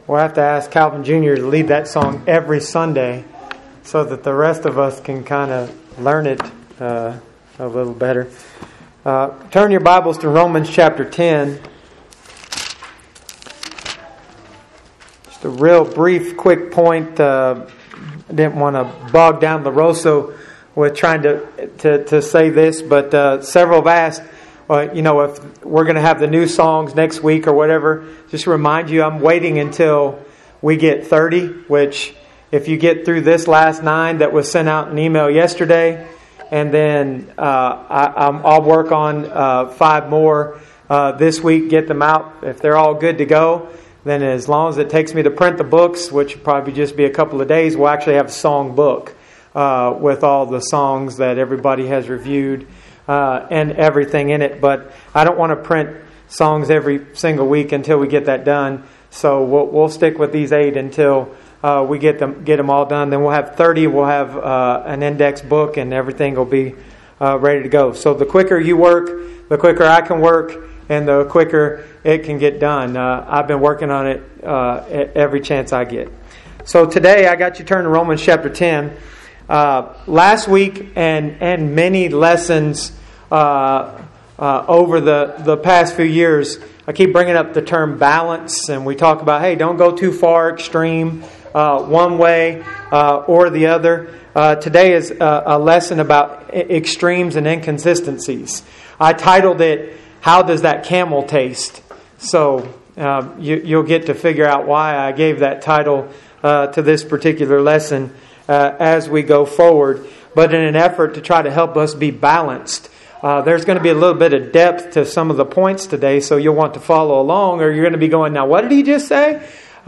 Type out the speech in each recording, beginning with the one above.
We'll have to ask Calvin Jr. to lead that song every Sunday so that the rest of us can kind of learn it a little better. Turn your Bibles to Romans chapter 10. Just a real brief, quick point. I didn't want to bog down LaRosa with trying to say this, but several have asked, if we're going to have the new songs next week or whatever. Just to remind you, I'm waiting until we get 30, which if you get through this last 9 that was sent out in email yesterday, and then I'll work on 5 more this week, get them out. If they're all good to go, then as long as it takes me to print the books, which will probably just be a couple of days, we'll actually have a song book with all the songs that everybody has reviewed and everything in it. But I don't want to print songs every single week until we get that done. So we'll stick with these 8 until we get them all done. Then we'll have 30. We'll have an index book, and everything will be ready to go. So the quicker you work, the quicker I can work, and the quicker it can get done. I've been working on it every chance I get. So today I got you turned to Romans chapter 10. Last week and many lessons over the past few years, I keep bringing up the term balance, and we talk about, hey, don't go too far extreme one way or the other. Today is a lesson about extremes and inconsistencies. I titled it, How Does That Camel Taste? So you'll get to figure out why I gave that title to this particular lesson as we go forward. But in an effort to try to help us be balanced, there's going to be a little bit of depth to some of the points today, so you'll want to follow along, or you're going to be going, now what did he just say?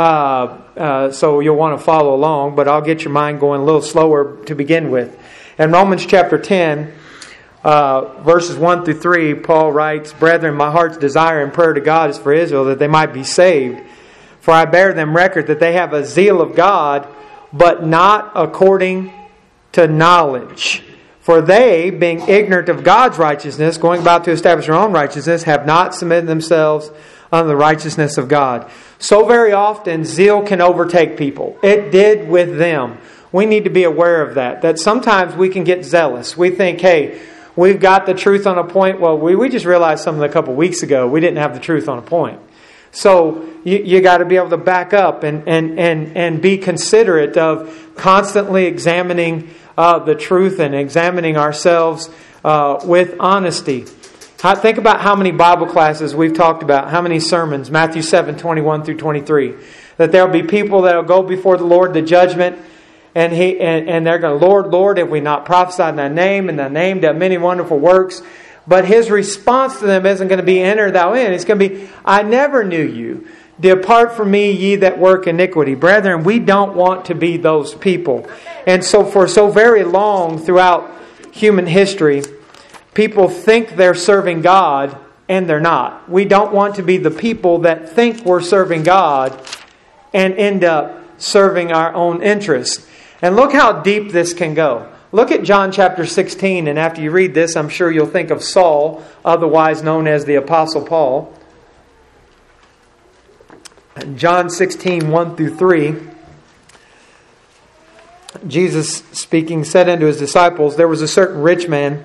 So you'll want to follow along, but I'll get your mind going a little slower to begin with. In Romans chapter 10, verses 1 through 3, Paul writes, Brethren, my heart's desire and prayer to God is for Israel, that they might be saved. For I bear them record that they have a zeal of God, but not according to knowledge. For they, being ignorant of God's righteousness, going about to establish their own righteousness, have not submitted themselves unto the righteousness of God. So very often, zeal can overtake people. It did with them. We need to be aware of that sometimes we can get zealous. We think, hey, we've got the truth on a point. Well, we just realized something a couple weeks ago. We didn't have the truth on a point. So you got to be able to back up and be considerate of constantly examining the truth and examining ourselves with honesty. Think about how many Bible classes we've talked about, how many sermons, Matthew 7, 21 through 23. That there will be people that will go before the Lord, the judgment, and they're going, Lord, Lord, have we not prophesied in thy name, and thy name done many wonderful works? But his response to them isn't going to be, enter thou in. It's going to be, I never knew you. Depart from me, ye that work iniquity. Brethren, we don't want to be those people. And so for so very long throughout human history, people think they're serving God and they're not. We don't want to be the people that think we're serving God and end up serving our own interests. And look how deep this can go. Look at John chapter 16, and after you read this, I'm sure you'll think of Saul, otherwise known as the Apostle Paul. John 16, 1 through 3. Jesus speaking said unto his disciples, There was a certain rich man,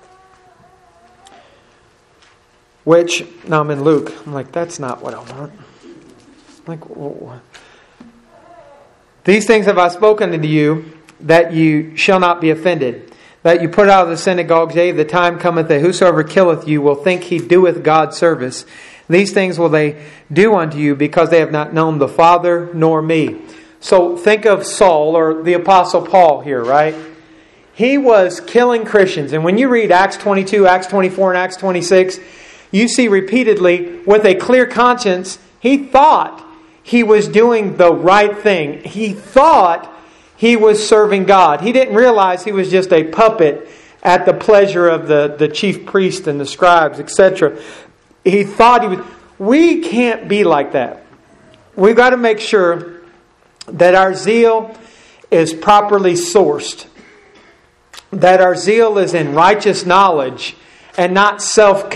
which, now I'm in Luke. I'm like, that's not what I want. I'm like, whoa. These things have I spoken unto you, that you shall not be offended. That you put out of the synagogues, yea, the time cometh that whosoever killeth you will think he doeth God service. These things will they do unto you, because they have not known the Father nor me. So think of Saul, or the Apostle Paul here, right? He was killing Christians. And when you read Acts 22, Acts 24, and Acts 26, you see repeatedly, with a clear conscience, he thought he was doing the right thing. He thought he was serving God. He didn't realize he was just a puppet at the pleasure of the chief priest and the scribes, etc. He thought he was... We can't be like that. We've got to make sure that our zeal is properly sourced. That our zeal is in righteous knowledge and not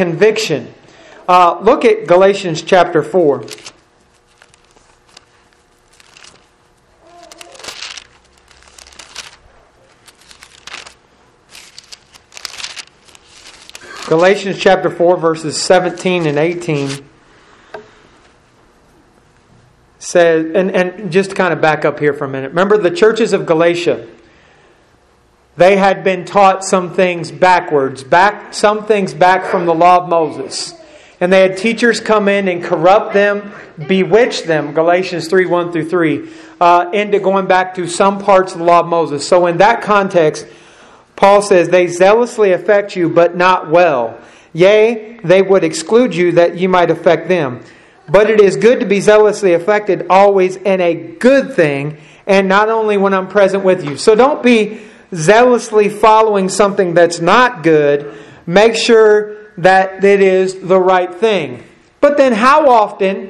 self-conviction. Look at Galatians chapter 4. Galatians chapter 4, verses 17 and 18 says, and just to kind of back up here for a minute. Remember the churches of Galatia, they had been taught some things backwards, some things back from the law of Moses. And they had teachers come in and corrupt them, bewitch them, Galatians 3, 1 through 3, into going back to some parts of the law of Moses. So in that context, Paul says, they zealously affect you, but not well. Yea, they would exclude you that you might affect them. But it is good to be zealously affected always in a good thing, and not only when I'm present with you. So don't be zealously following something that's not good. Make sure that it is the right thing. But then how often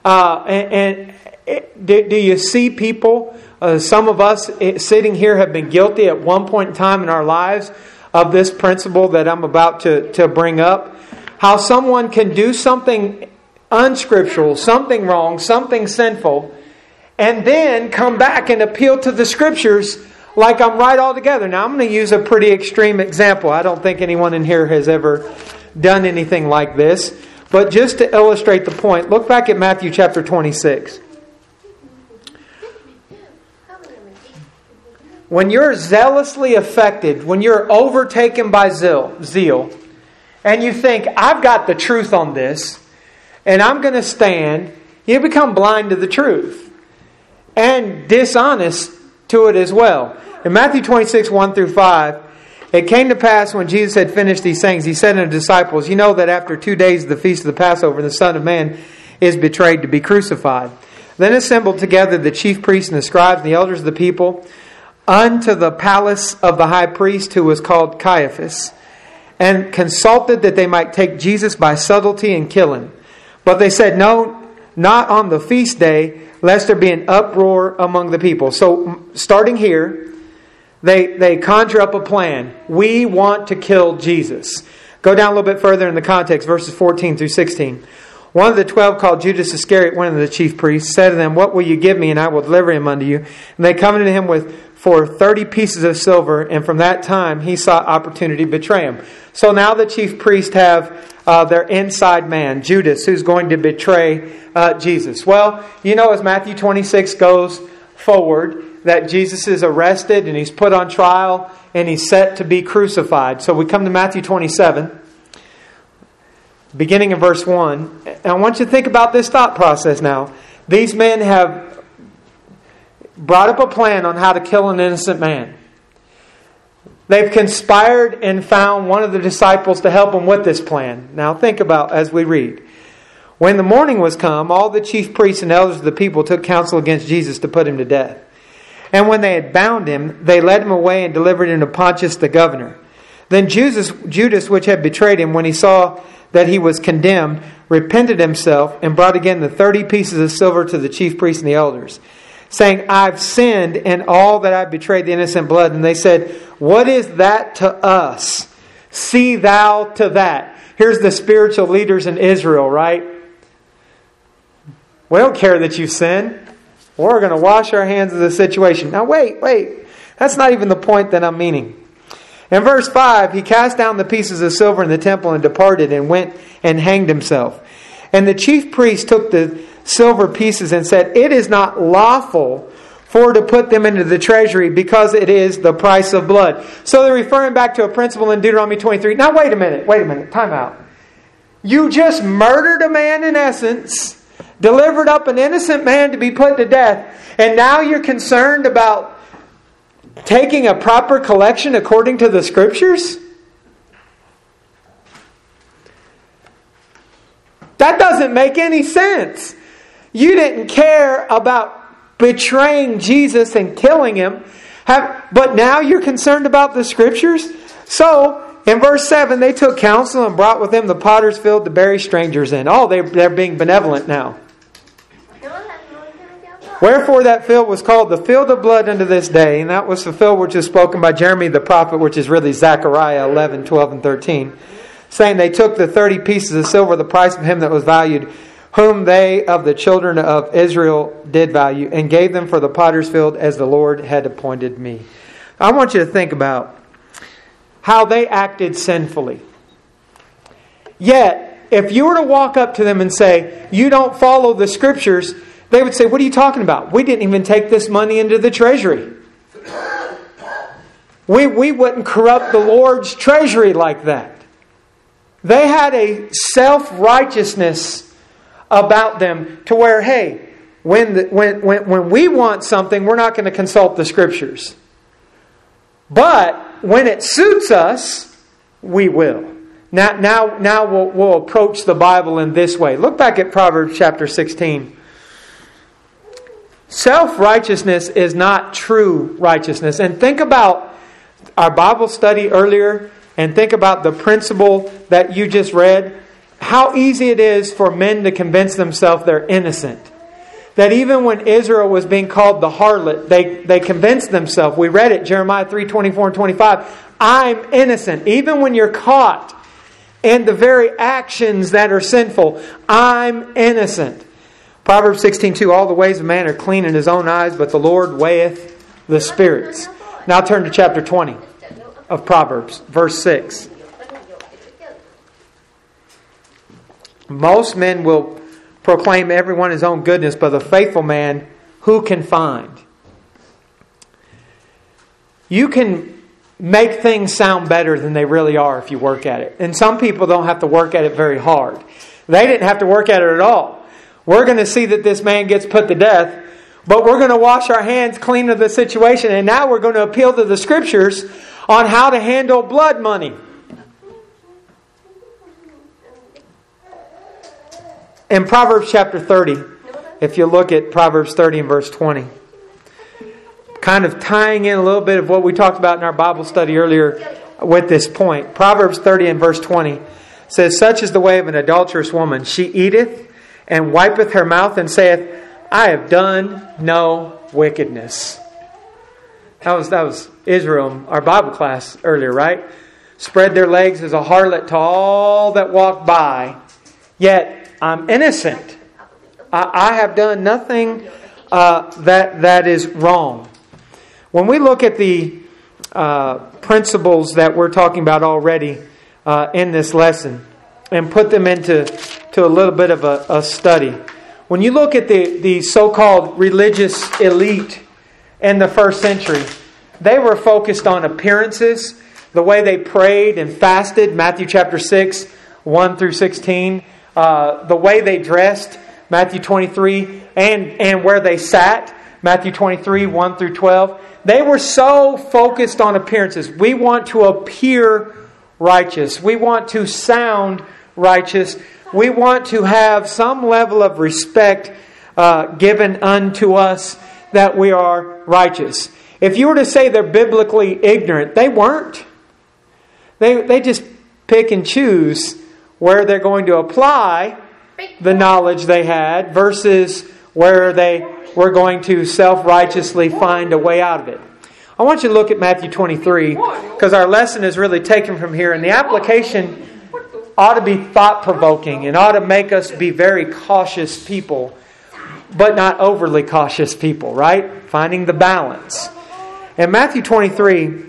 do you see people, some of us sitting here have been guilty at one point in time in our lives of this principle that I'm about to bring up. How someone can do something unscriptural, something wrong, something sinful, and then come back and appeal to the Scriptures like I'm right altogether. Now I'm going to use a pretty extreme example. I don't think anyone in here has ever done anything like this. But just to illustrate the point, look back at Matthew chapter 26. When you're zealously affected, when you're overtaken by zeal, and you think, I've got the truth on this, and I'm going to stand, you become blind to the truth. And dishonest to it as well. In Matthew 26, 1 through 5, it came to pass when Jesus had finished these things, He said unto His disciples, you know that after 2 days of the feast of the Passover, the Son of Man is betrayed to be crucified. Then assembled together the chief priests and the scribes and the elders of the people unto the palace of the high priest, who was called Caiaphas, and consulted that they might take Jesus by subtlety and kill Him. But they said, no, not on the feast day, lest there be an uproar among the people. So starting here, they conjure up a plan. We want to kill Jesus. Go down a little bit further in the context, verses 14 through 16. One of the 12, called Judas Iscariot, one of the chief priests, said to them, what will you give me, and I will deliver him unto you? And they come unto him for 30 pieces of silver, and from that time he sought opportunity to betray him. So now the chief priests have their inside man, Judas, who's going to betray Jesus. Well, you know, as Matthew 26 goes forward, that Jesus is arrested and He's put on trial and He's set to be crucified. So we come to Matthew 27, beginning in verse 1. And I want you to think about this thought process now. These men have brought up a plan on how to kill an innocent man. They've conspired and found one of the disciples to help them with this plan. Now think about as we read. When the morning was come, all the chief priests and elders of the people took counsel against Jesus to put Him to death. And when they had bound Him, they led Him away and delivered Him to Pontius the governor. Then Judas, which had betrayed Him, when he saw that he was condemned, repented himself and brought again the 30 pieces of silver to the chief priests and the elders, saying, I've sinned in all that I betrayed the innocent blood. And they said, what is that to us? See thou to that. Here's the spiritual leaders in Israel, right? We don't care that you sinned. We're going to wash our hands of the situation. Now wait. That's not even the point that I'm meaning. In verse 5, he cast down the pieces of silver in the temple and departed and went and hanged himself. And the chief priest took the silver pieces and said, it is not lawful for to put them into the treasury, because it is the price of blood. So they're referring back to a principle in Deuteronomy 23. Now wait a minute, time out. You just murdered a man in essence, delivered up an innocent man to be put to death, and now you're concerned about taking a proper collection according to the Scriptures? That doesn't make any sense. You didn't care about betraying Jesus and killing Him, but now you're concerned about the Scriptures? So, in verse 7, they took counsel and brought with them the potter's field to bury strangers in. Oh, they're being benevolent now. Wherefore that field was called the field of blood unto this day, and that was fulfilled which is spoken by Jeremy the prophet, which is really Zechariah 11, 12, and 13, saying, they took the 30 pieces of silver, the price of him that was valued, whom they of the children of Israel did value, and gave them for the potter's field as the Lord had appointed me. I want you to think about how they acted sinfully. Yet, if you were to walk up to them and say, you don't follow the Scriptures, they would say, what are you talking about? We didn't even take this money into the treasury. We wouldn't corrupt the Lord's treasury like that. They had a self-righteousness about them to where, hey, when we want something, we're not going to consult the Scriptures. But when it suits us, we will. Now we'll approach the Bible in this way. Look back at Proverbs chapter 16. Self-righteousness is not true righteousness. And think about our Bible study earlier, and think about the principle that you just read. How easy it is for men to convince themselves they're innocent. That even when Israel was being called the harlot, they convinced themselves. We read it, Jeremiah 3:24 and 25. I'm innocent. Even when you're caught in the very actions that are sinful, I'm innocent. Proverbs 16:2, all the ways of man are clean in his own eyes, but the Lord weigheth the spirits. Now turn to chapter 20 of Proverbs, verse 6. Most men will proclaim everyone his own goodness, but the faithful man, who can find? You can make things sound better than they really are if you work at it. And some people don't have to work at it very hard. They didn't have to work at it at all. We're going to see that this man gets put to death, but we're going to wash our hands clean of the situation, and now we're going to appeal to the Scriptures on how to handle blood money. In Proverbs chapter 30, if you look at Proverbs 30 and verse 20, kind of tying in a little bit of what we talked about in our Bible study earlier with this point. Proverbs 30 and verse 20 says, such is the way of an adulterous woman. She eateth and wipeth her mouth and saith, I have done no wickedness. That was Israel, our Bible class earlier, right? Spread their legs as a harlot to all that walk by. Yet I'm innocent. I have done nothing that is wrong. When we look at the principles that we're talking about already in this lesson and put them into a little bit of a study. When you look at the so-called religious elite in the first century, they were focused on appearances, the way they prayed and fasted, Matthew chapter 6, 1 through 16, the way they dressed, Matthew 23, and where they sat, Matthew 23, 1 through 12. They were so focused on appearances. We want to appear righteous. We want to sound righteous. We want to have some level of respect given unto us that we are righteous. If you were to say they're biblically ignorant, they weren't. They just pick and choose where they're going to apply the knowledge they had versus where they were going to self-righteously find a way out of it. I want you to look at Matthew 23 because our lesson is really taken from here, and the application ought to be thought-provoking and ought to make us be very cautious people, but not overly cautious people, right? Finding the balance. In Matthew 23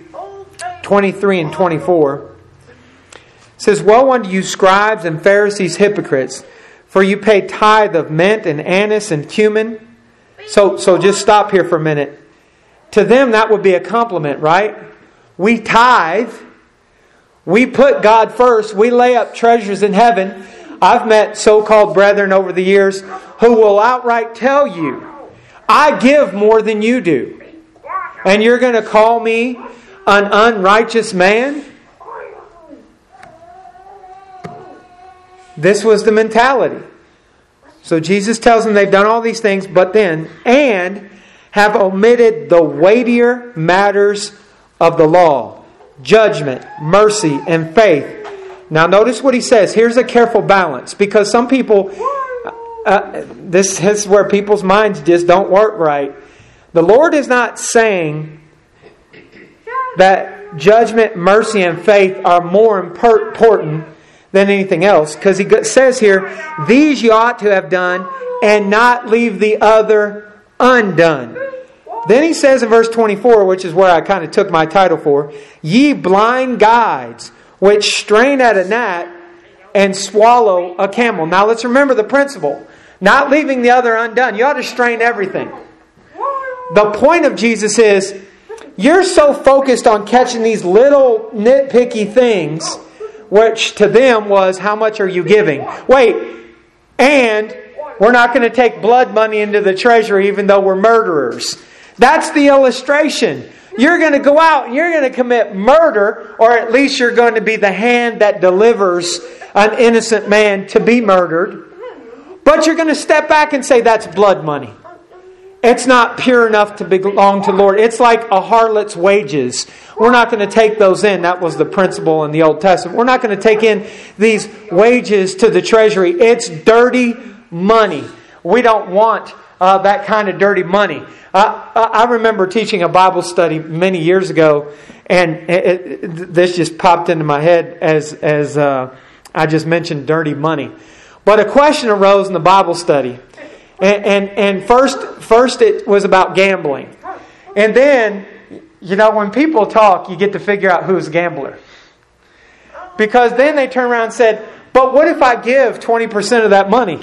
and 24, it says, woe unto you, scribes and Pharisees, hypocrites, for you pay tithe of mint and anise and cumin. So just stop here for a minute. To them, that would be a compliment, right? We tithe. We put God first. We lay up treasures in heaven. I've met so-called brethren over the years who will outright tell you, I give more than you do. And you're going to call me an unrighteous man? This was the mentality. So Jesus tells them they've done all these things, but then, and have omitted the weightier matters of the law, judgment, mercy, and faith. Now notice what he says. Here's a careful balance, because some people, this is where people's minds just don't work right. The Lord is not saying that judgment, mercy, and faith are more important than anything else, because he says here, these you ought to have done and not leave the other undone. Then he says in verse 24, which is where I kind of took my title for, ye blind guides, which strain at a gnat and swallow a camel. Now let's remember the principle. Not leaving the other undone. You ought to strain everything. The point of Jesus is, you're so focused on catching these little nitpicky things, which to them was, how much are you giving? Wait, and we're not going to take blood money into the treasury even though we're murderers. That's the illustration. You're going to go out and you're going to commit murder, or at least you're going to be the hand that delivers an innocent man to be murdered. But you're going to step back and say, that's blood money. It's not pure enough to belong to the Lord. It's like a harlot's wages. We're not going to take those in. That was the principle in the Old Testament. We're not going to take in these wages to the treasury. It's dirty money. We don't want that kind of dirty money. I remember teaching a Bible study many years ago, and this just popped into my head as I just mentioned dirty money. But a question arose in the Bible study. And first it was about gambling. And then, when people talk, you get to figure out who's a gambler. Because then they turn around and said, but what if I give 20% of that money?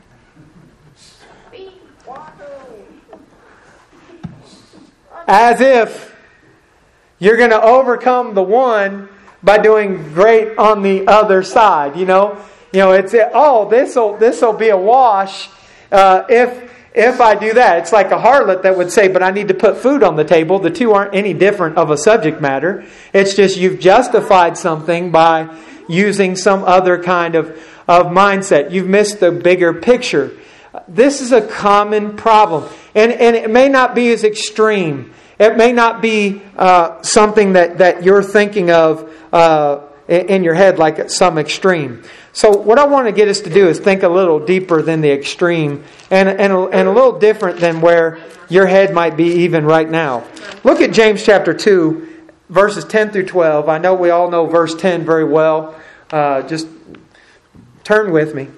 As if you're going to overcome the one by doing great on the other side. It's this'll be a wash if I do that. It's like a harlot that would say, but I need to put food on the table. The two aren't any different of a subject matter. It's just you've justified something by using some other kind of mindset. You've missed the bigger picture. This is a common problem. And it may not be as extreme. It may not be something that you're thinking of in your head like some extreme. So what I want to get us to do is think a little deeper than the extreme and a little different than where your head might be even right now. Look at James chapter 2, verses 10 through 12. I know we all know verse 10 very well. Just turn with me.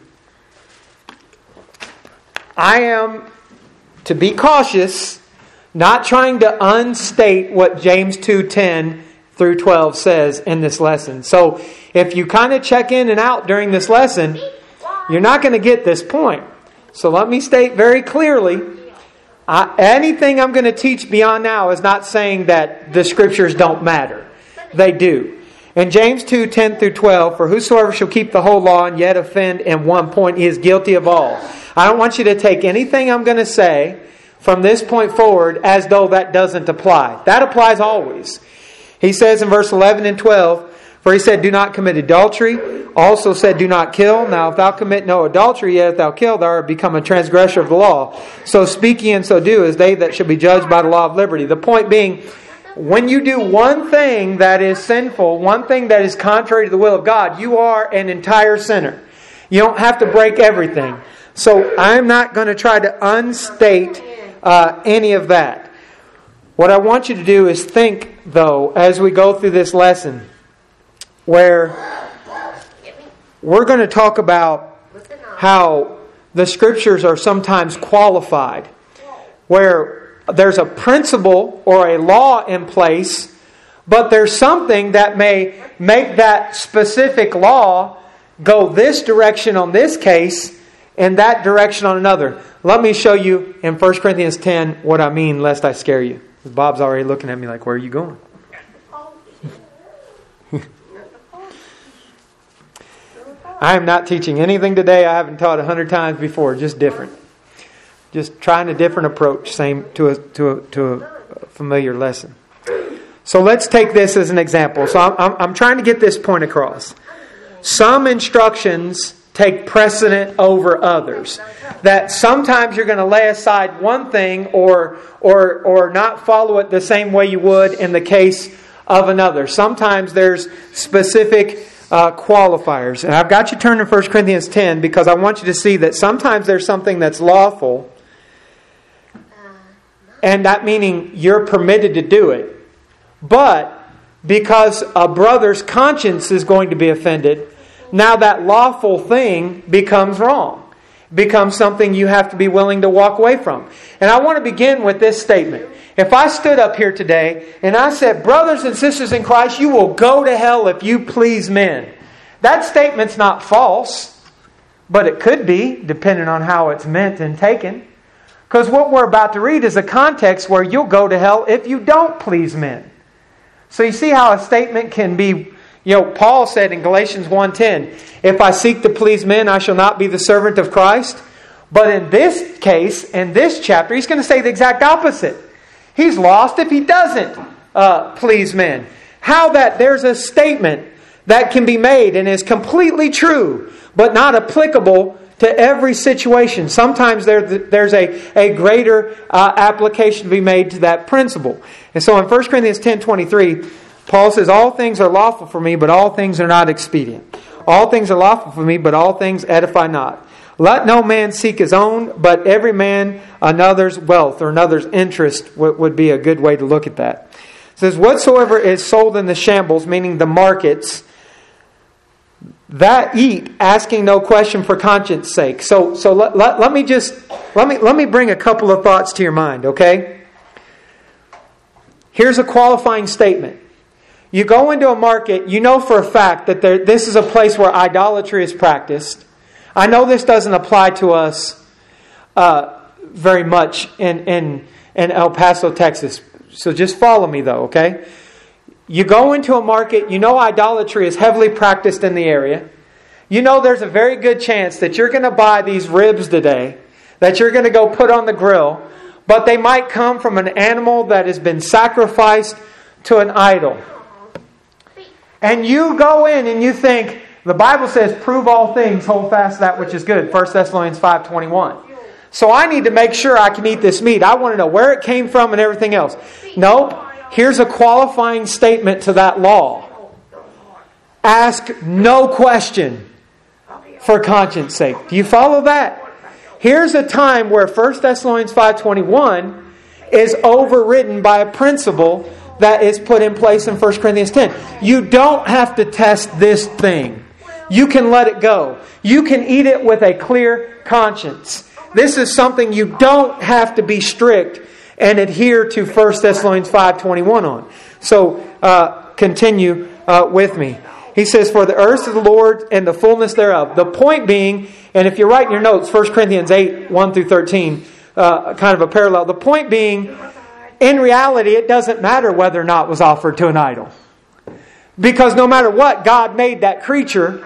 I am to be cautious, not trying to unstate what James 2:10 through 12 says in this lesson. So if you kind of check in and out during this lesson, you're not going to get this point. So let me state very clearly, anything I'm going to teach beyond now is not saying that the Scriptures don't matter. They do. In James 2:10 through 12, for whosoever shall keep the whole law and yet offend in one point, he is guilty of all. I don't want you to take anything I'm going to say from this point forward as though that doesn't apply. That applies always. He says in verse 11 and 12, for he said, do not commit adultery. Also said, do not kill. Now if thou commit no adultery, yet if thou kill, thou art become a transgressor of the law. So speak ye and so do, as they that shall be judged by the law of liberty. The point being, when you do one thing that is sinful, one thing that is contrary to the will of God, you are an entire sinner. You don't have to break everything. So I'm not going to try to unstate any of that. What I want you to do is think, though, as we go through this lesson, where we're going to talk about how the Scriptures are sometimes qualified, where there's a principle or a law in place, but there's something that may make that specific law go this direction on this case and that direction on another. Let me show you in 1 Corinthians 10 what I mean, lest I scare you. Bob's already looking at me like, where are you going? I am not teaching anything today I haven't taught 100 times before, just different. Just trying a different approach, same to a familiar lesson. So let's take this as an example. So I'm trying to get this point across. Some instructions take precedent over others. That sometimes you're going to lay aside one thing or not follow it the same way you would in the case of another. Sometimes there's specific qualifiers. And I've got you turn to 1 Corinthians 10 because I want you to see that sometimes there's something that's lawful, and that meaning you're permitted to do it. But because a brother's conscience is going to be offended, now that lawful thing becomes wrong. Becomes something you have to be willing to walk away from. And I want to begin with this statement. If I stood up here today and I said, brothers and sisters in Christ, you will go to hell if you please men. That statement's not false, but it could be, depending on how it's meant and taken. Because what we're about to read is a context where you'll go to hell if you don't please men. So you see how a statement can be, Paul said in Galatians 1:10, if I seek to please men, I shall not be the servant of Christ. But in this case, in this chapter, he's going to say the exact opposite. He's lost if he doesn't please men. How that there's a statement that can be made and is completely true, but not applicable to every situation. Sometimes there's a greater application to be made to that principle. And so in 1 Corinthians 10:23, Paul says, all things are lawful for me, but all things are not expedient. All things are lawful for me, but all things edify not. Let no man seek his own, but every man another's wealth or another's interest would be a good way to look at that. It says, whatsoever is sold in the shambles, meaning the markets, that eat, asking no question for conscience sake. So let me bring a couple of thoughts to your mind, okay? Here's a qualifying statement. You go into a market, you know for a fact that this is a place where idolatry is practiced. I know this doesn't apply to us very much in El Paso, Texas. So just follow me though, okay? You go into a market, you know idolatry is heavily practiced in the area. You know there's a very good chance that you're going to buy these ribs today, that you're going to go put on the grill, but they might come from an animal that has been sacrificed to an idol. And you go in and you think, the Bible says, prove all things, hold fast that which is good. 1 Thessalonians 5:21. So I need to make sure I can eat this meat. I want to know where it came from and everything else. Nope. Here's a qualifying statement to that law. Ask no question for conscience sake. Do you follow that? Here's a time where 1 Thessalonians 5:21 is overridden by a principle that is put in place in 1 Corinthians 10. You don't have to test this thing. You can let it go. You can eat it with a clear conscience. This is something you don't have to be strict and adhere to 1 Thessalonians 5:21 on. So continue with me. He says, for the earth is the Lord and the fullness thereof. The point being, and if you're writing your notes, 1 Corinthians 8, 1 through 13, kind of a parallel. The point being, in reality, it doesn't matter whether or not it was offered to an idol. Because no matter what, God made that creature.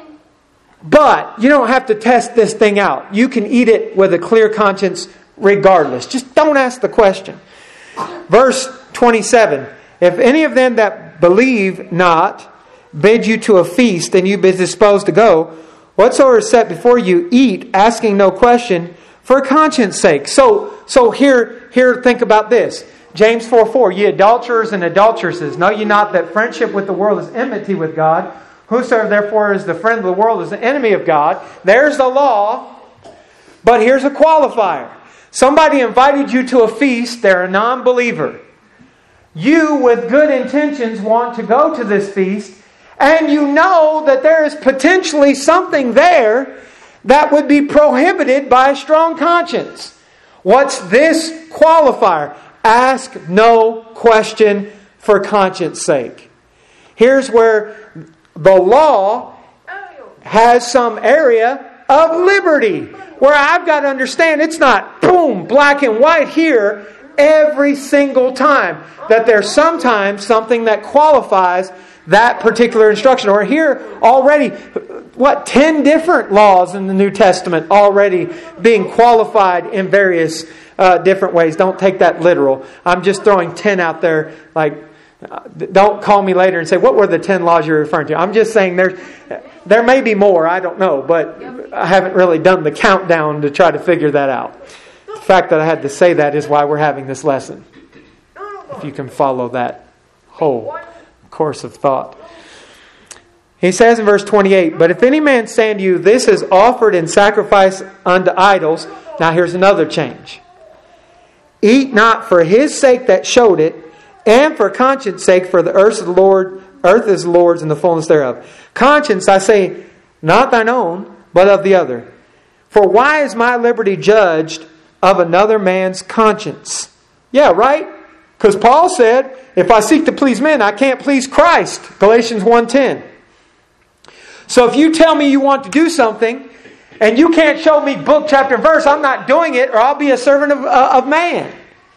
But you don't have to test this thing out. You can eat it with a clear conscience regardless. Just don't ask the question. Verse 27. If any of them that believe not bid you to a feast, and you be disposed to go, whatsoever is set before you, eat, asking no question, for conscience sake. So here think about this. James 4:4. Ye adulterers and adulteresses, know ye not that friendship with the world is enmity with God? Whosoever therefore is the friend of the world is the enemy of God. There's the law. But here's a qualifier. Somebody invited you to a feast. They're a non-believer. You, with good intentions, want to go to this feast. And you know that there is potentially something there that would be prohibited by a strong conscience. What's this qualifier? Ask no question for conscience sake. Here's where the law has some area of liberty, where I've got to understand it's not boom, black and white here every single time. That there's sometimes something that qualifies that particular instruction. Or here already, 10 different laws in the New Testament already being qualified in various different ways. Don't take that literal. I'm just throwing 10 out there. Don't call me later and say, what were the 10 laws you're referring to? I'm just saying there may be more. I don't know. But I haven't really done the countdown to try to figure that out. The fact that I had to say that is why we're having this lesson. If you can follow that whole course of thought. He says in verse 28, but if any man say unto you, this is offered in sacrifice unto idols. Now here's another change. Eat not for his sake that showed it, and for conscience sake, for the earth is the Lord's and the fullness thereof. Conscience, I say, not thine own, but of the other. For why is my liberty judged of another man's conscience? Yeah, right? Because Paul said, if I seek to please men, I can't please Christ. Galatians 1:10. So if you tell me you want to do something, and you can't show me book, chapter, and verse, I'm not doing it, or I'll be a servant of man.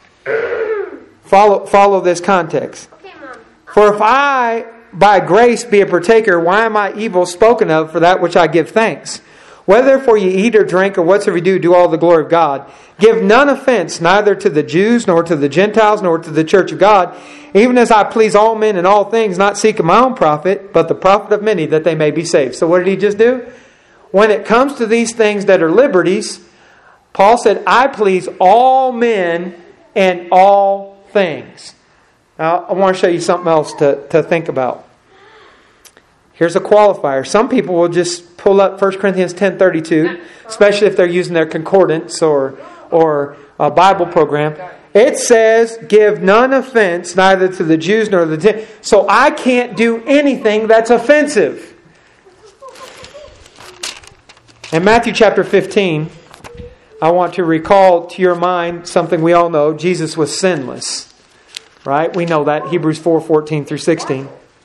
Follow this context. For if I, by grace, be a partaker, why am I evil spoken of for that which I give thanks? Whether therefore you eat or drink or whatsoever you do, do all the glory of God. Give none offense, neither to the Jews, nor to the Gentiles, nor to the church of God, even as I please all men in all things, not seeking my own profit, but the profit of many, that they may be saved. So what did he just do? When it comes to these things that are liberties, Paul said, I please all men in all things. Now, I want to show you something else to think about. Here's a qualifier. Some people will just pull up 1 Corinthians 10:32, especially if they're using their concordance or a Bible program. It says, give none offense, neither to the Jews nor the Gentiles. So I can't do anything that's offensive. In Matthew chapter 15, I want to recall to your mind something we all know. Jesus was sinless. Right? We know that. Hebrews 4:14 through 16.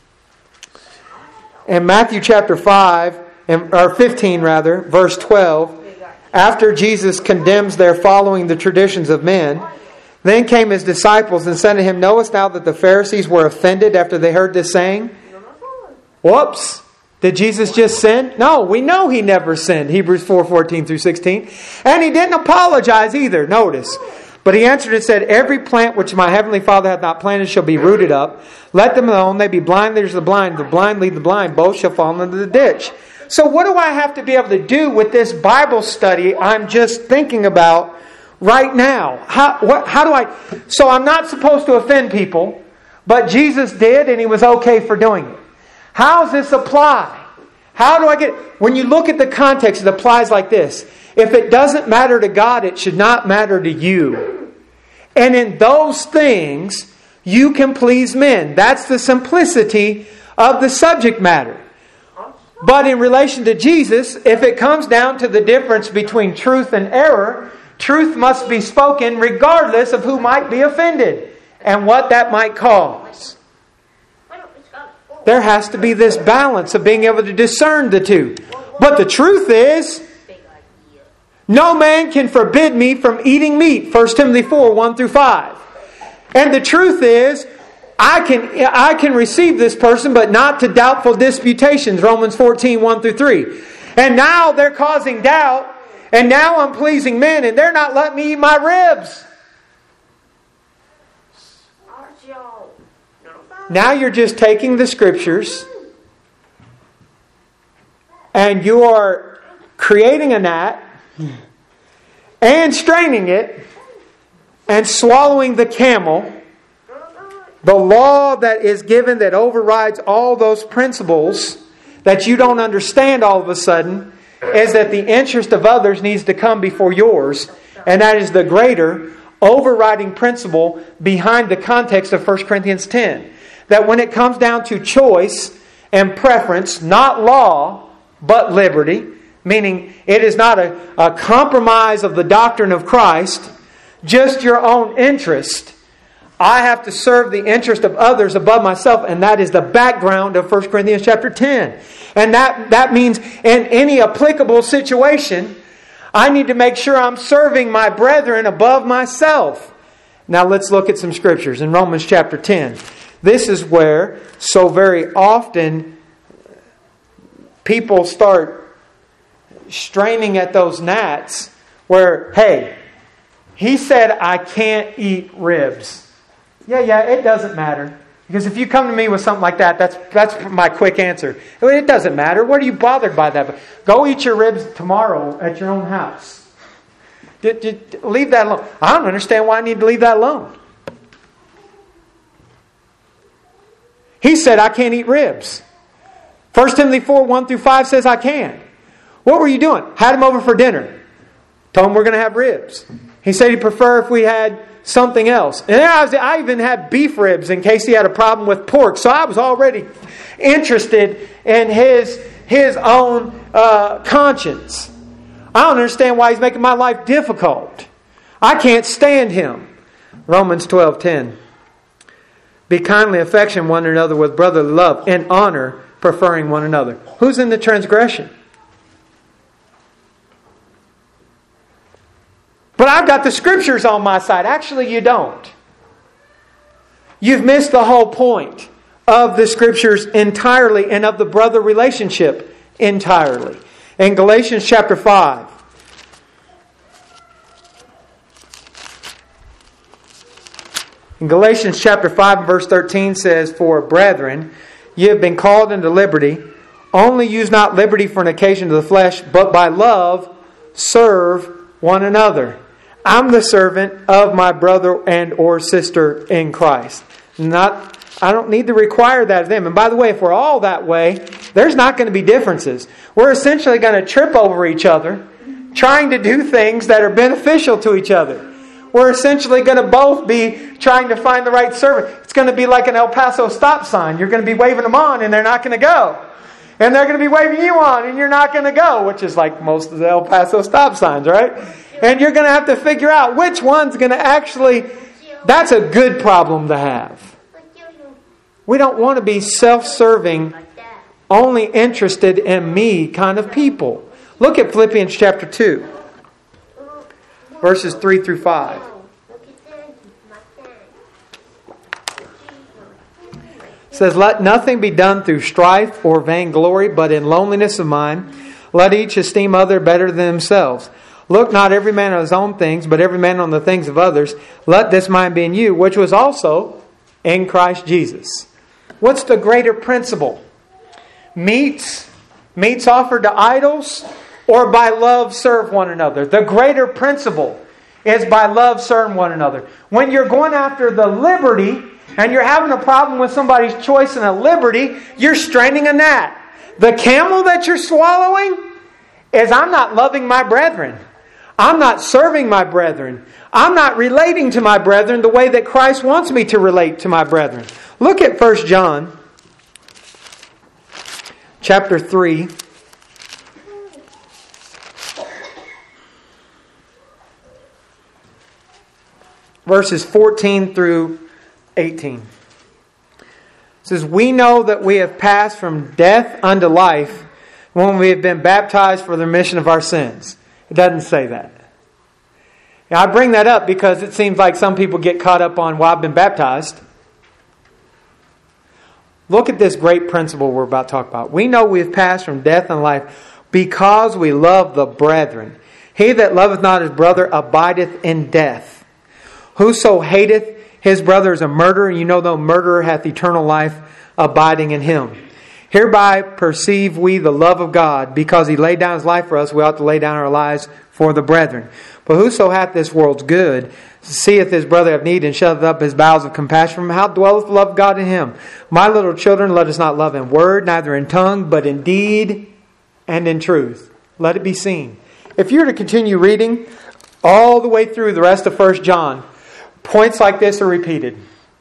In Matthew chapter 15 verse 12, after Jesus condemns their following the traditions of men, then came his disciples and said to him, knowest thou that the Pharisees were offended after they heard this saying? Whoops! Did Jesus just sin? No, we know he never sinned. Hebrews 4:14 through 16. And he didn't apologize either. Notice. But he answered and said, every plant which my heavenly Father hath not planted shall be rooted up. Let them alone, they be blind leaders of the blind lead the blind, both shall fall into the ditch. So what do I have to be able to do with this Bible study I'm just thinking about right now? So I'm not supposed to offend people, but Jesus did and he was okay for doing it. How does this apply? How do I get... When you look at the context, it applies like this. If it doesn't matter to God, it should not matter to you. And in those things, you can please men. That's the simplicity of the subject matter. But in relation to Jesus, if it comes down to the difference between truth and error, truth must be spoken regardless of who might be offended and what that might cause. There has to be this balance of being able to discern the two. But the truth is, no man can forbid me from eating meat. 1 Timothy 4:1 through 5. And the truth is, I can receive this person, but not to doubtful disputations. Romans 14:1 through 3. And now they're causing doubt. And now I'm pleasing men, and they're not letting me eat my ribs. Now you're just taking the scriptures and you are creating a gnat and straining it and swallowing the camel. The law that is given that overrides all those principles that you don't understand all of a sudden is that the interest of others needs to come before yours. And that is the greater overriding principle behind the context of 1 Corinthians 10. That when it comes down to choice and preference, not law, but liberty, meaning it is not a compromise of the doctrine of Christ, just your own interest. I have to serve the interest of others above myself, and that is the background of 1 Corinthians chapter 10. And that means in any applicable situation, I need to make sure I'm serving my brethren above myself. Now let's look at some scriptures in Romans chapter 10. This is where so very often people start straining at those gnats where, hey, he said I can't eat ribs. Yeah, it doesn't matter. Because if you come to me with something like that, that's my quick answer. It doesn't matter. What are you bothered by that? Go eat your ribs tomorrow at your own house. Leave that alone. I don't understand why I need to leave that alone. He said I can't eat ribs. 1 Timothy 4:1 through 5 says I can. What were you doing? Had him over for dinner. Told him we're going to have ribs. He said he'd prefer if we had something else. And I even had beef ribs in case he had a problem with pork. So I was already interested in his own conscience. I don't understand why he's making my life difficult. I can't stand him. Romans 12:10. Be kindly affection one another with brotherly love and honor, preferring one another. Who's in the transgression? But I've got the Scriptures on my side. Actually, you don't. You've missed the whole point of the Scriptures entirely and of the brother relationship entirely. In Galatians chapter 5. In Galatians chapter 5 and verse 13 says, "For brethren, ye have been called into liberty. Only use not liberty for an occasion to the flesh, but by love serve one another. I'm the servant of my brother and or sister in Christ." I don't need to require that of them. And by the way, if we're all that way, there's not going to be differences. We're essentially going to trip over each other, trying to do things that are beneficial to each other. We're essentially going to both be trying to find the right servant. It's going to be like an El Paso stop sign. You're going to be waving them on and they're not going to go. And they're going to be waving you on and you're not going to go, which is like most of the El Paso stop signs, right? And you're going to have to figure out which one's going to actually... That's a good problem to have. We don't want to be self-serving, only interested in me kind of people. Look at Philippians chapter 2, verses 3 through 5. It says, "Let nothing be done through strife or vainglory, but in loneliness of mind. Let each esteem other better than themselves. Look not every man on his own things, but every man on the things of others. Let this mind be in you, which was also in Christ Jesus." What's the greater principle? Meats offered to idols, or by love serve one another? The greater principle is by love serve one another. When you're going after the liberty, and you're having a problem with somebody's choice in a liberty, you're straining a gnat. The camel that you're swallowing is, I'm not loving my brethren. I'm not serving my brethren. I'm not relating to my brethren the way that Christ wants me to relate to my brethren. Look at 1 John chapter 3. Verses 14 through 18. It says, "We know that we have passed from death unto life when we have been baptized for the remission of our sins." It doesn't say that. Now, I bring that up because it seems like some people get caught up on, well, I've been baptized. Look at this great principle we're about to talk about. "We know we have passed from death unto life because we love the brethren. He that loveth not his brother abideth in death. Whoso hateth his brother is a murderer, and you know no murderer hath eternal life abiding in him. Hereby perceive we the love of God, because He laid down His life for us, we ought to lay down our lives for the brethren. But whoso hath this world's good, seeth his brother have need, and shutteth up his bowels of compassion from him, how dwelleth the love of God in him? My little children, let us not love in word, neither in tongue, but in deed and in truth." Let it be seen. If you were to continue reading all the way through the rest of 1 John, points like this are repeated.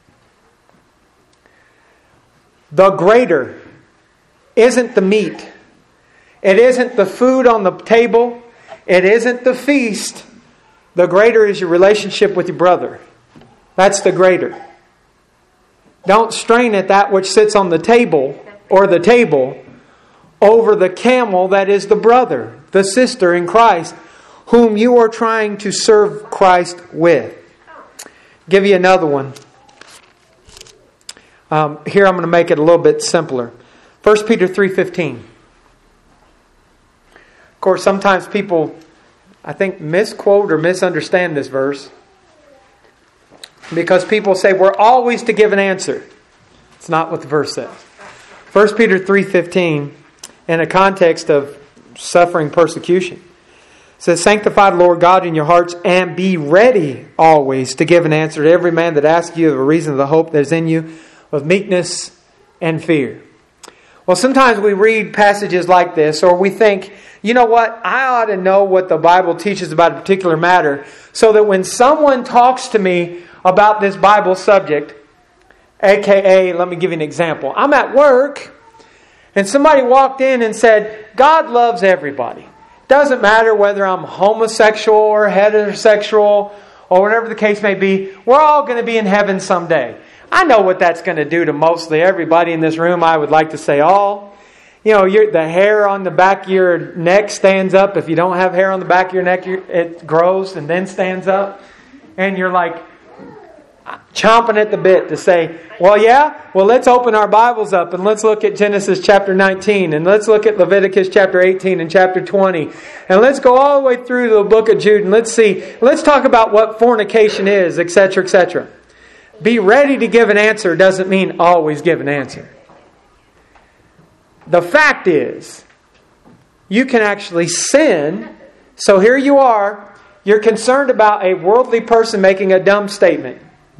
The greater isn't the meat. It isn't the food on the table. It isn't the feast. The greater is your relationship with your brother. That's the greater. Don't strain at that which sits on the table or the table over the camel that is the brother, the sister in Christ, whom you are trying to serve Christ with. Give you another one. Here I'm going to make it a little bit simpler. 1 Peter 3:15. Of course, sometimes people, I think, misquote or misunderstand this verse, because people say we're always to give an answer. It's not what the verse says. 1 Peter 3:15, in a context of suffering persecution, says, "Sanctify the Lord God in your hearts, and be ready always to give an answer to every man that asks you of a reason of the hope that is in you, with meekness and fear." Well, sometimes we read passages like this, or we think, you know what, I ought to know what the Bible teaches about a particular matter, so that when someone talks to me about this Bible subject, aka, let me give you an example. I'm at work, and somebody walked in and said, God loves everybody. Doesn't matter whether I'm homosexual or heterosexual or whatever the case may be. We're all going to be in heaven someday. I know what that's going to do to mostly everybody in this room. I would like to say all. The hair on the back of your neck stands up. If you don't have hair on the back of your neck, it grows and then stands up. And you're like chomping at the bit to say, well, let's open our Bibles up and let's look at Genesis chapter 19 and let's look at Leviticus chapter 18 and chapter 20 and let's go all the way through the book of Jude and let's talk about what fornication is, etc., etc. Be ready to give an answer doesn't mean always give an answer. The fact is, you can actually sin. So here you are, you're concerned about a worldly person making a dumb statement.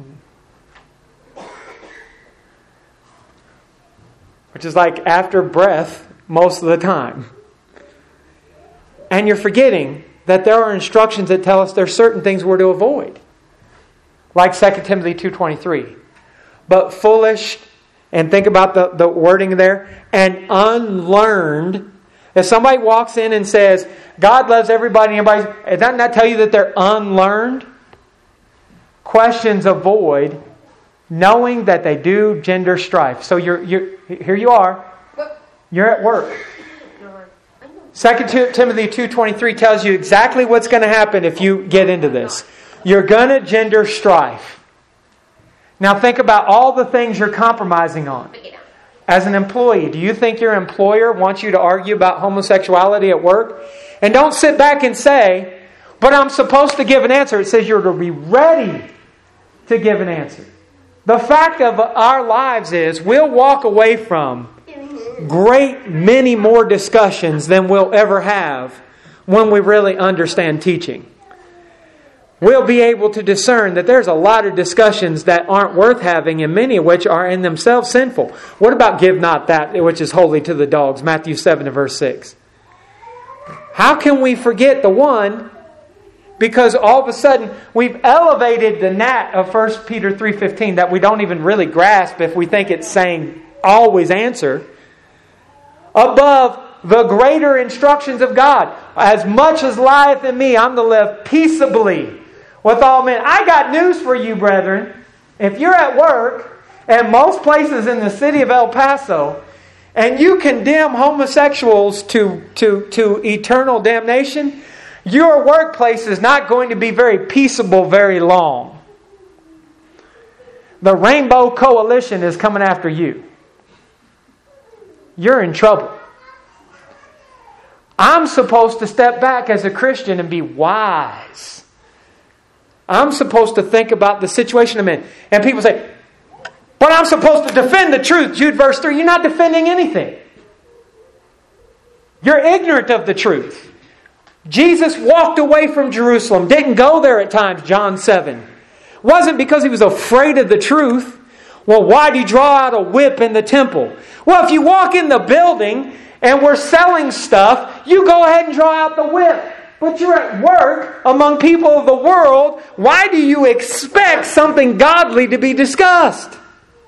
Which is like after breath most of the time. And you're forgetting that there are instructions that tell us there's certain things we're to avoid. Like 2 Timothy 2:23. But foolish, and think about the wording there, and unlearned. If somebody walks in and says, God loves everybody, doesn't that tell you that they're unlearned? Questions avoid, knowing that they do gender strife. So you're here you are. You're at work. 2 Timothy 2:23 tells you exactly what's going to happen if you get into this. You're going to gender strife. Now think about all the things you're compromising on. As an employee, do you think your employer wants you to argue about homosexuality at work? And don't sit back and say, but I'm supposed to give an answer. It says you're to be ready to give an answer. The fact of our lives is we'll walk away from great many more discussions than we'll ever have when we really understand teaching. We'll be able to discern that there's a lot of discussions that aren't worth having, and many of which are in themselves sinful. What about give not that which is holy to the dogs? Matthew 7 and verse 6. How can we forget the one? Because all of a sudden we've elevated the gnat of 1 Peter 3:15 that we don't even really grasp if we think it's saying always answer above the greater instructions of God. As much as lieth in me, I'm to live peaceably with all men. I got news for you, brethren. If you're at work, and most places in the city of El Paso, and you condemn homosexuals to eternal damnation, your workplace is not going to be very peaceable very long. The Rainbow Coalition is coming after you. You're in trouble. I'm supposed to step back as a Christian and be wise. I'm supposed to think about the situation I'm in. And people say, but I'm supposed to defend the truth. Jude verse 3, you're not defending anything. You're ignorant of the truth. Jesus walked away from Jerusalem, didn't go there at times, John 7. Wasn't because he was afraid of the truth. Well, why do you draw out a whip in the temple? Well, if you walk in the building and we're selling stuff, you go ahead and draw out the whip. But you're at work among people of the world. Why do you expect something godly to be discussed?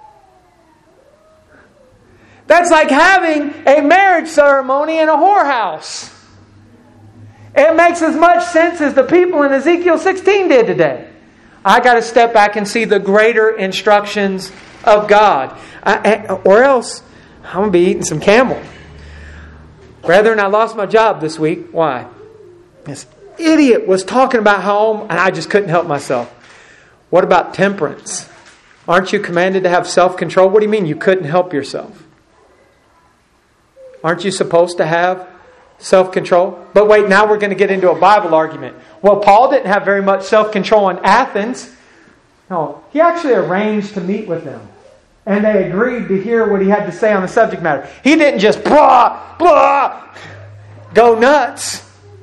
That's like having a marriage ceremony in a whorehouse. It makes as much sense as the people in Ezekiel 16 did today. I got to step back and see the greater instructions of God. Or else I'm going to be eating some camel. Brethren, I lost my job this week. Why? This idiot was talking about home and I just couldn't help myself. What about temperance? Aren't you commanded to have self-control? What do you mean you couldn't help yourself? Aren't you supposed to have self-control? But wait, now we're going to get into a Bible argument. Well, Paul didn't have very much self-control in Athens. No, he actually arranged to meet with them. And they agreed to hear what he had to say on the subject matter. He didn't just blah, blah, go nuts.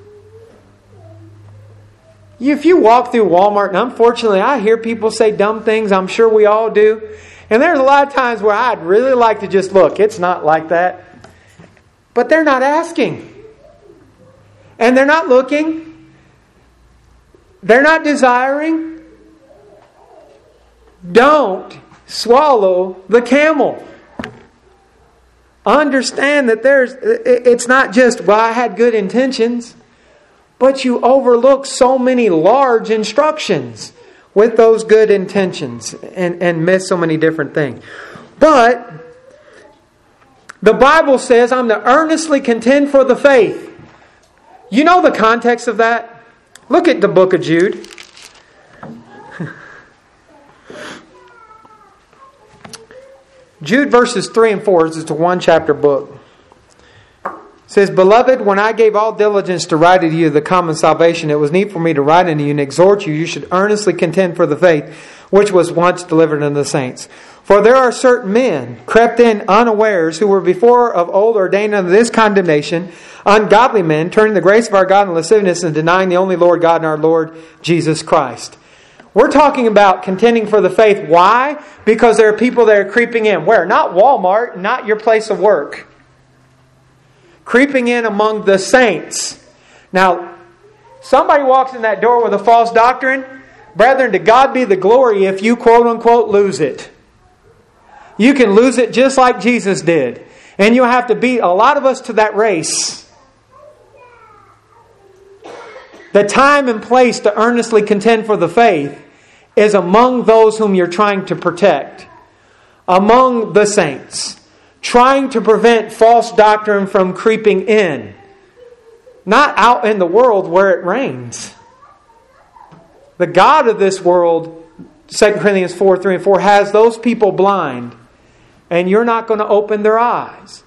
If you walk through Walmart, and unfortunately I hear people say dumb things, I'm sure we all do. And there's a lot of times where I'd really like to just look, it's not like that. But they're not asking. And they're not looking. They're not desiring. Don't swallow the camel. Understand that it's not just, well, I had good intentions, but you overlook so many large instructions. with those good intentions and miss so many different things. But the Bible says, I'm to earnestly contend for the faith. You know the context of that? Look at the book of Jude. Jude verses 3 and 4 is a one chapter book. It says, Beloved, when I gave all diligence to write unto you the common salvation, it was need for me to write unto you and exhort you, you should earnestly contend for the faith which was once delivered unto the saints. For there are certain men crept in unawares, who were before of old ordained unto this condemnation, ungodly men, turning the grace of our God into lasciviousness and denying the only Lord God and our Lord Jesus Christ. We're talking about contending for the faith. Why? Because there are people that are creeping in. Where? Not Walmart, not your place of work. Creeping in among the saints. Now, somebody walks in that door with a false doctrine. Brethren, to God be the glory if you quote unquote lose it. You can lose it just like Jesus did. And you'll have to beat a lot of us to that race. The time and place to earnestly contend for the faith is among those whom you're trying to protect. Among the saints. Trying to prevent false doctrine from creeping in. Not out in the world where it reigns. The God of this world, 2 Corinthians 4, 3 and 4, has those people blind. And you're not going to open their eyes.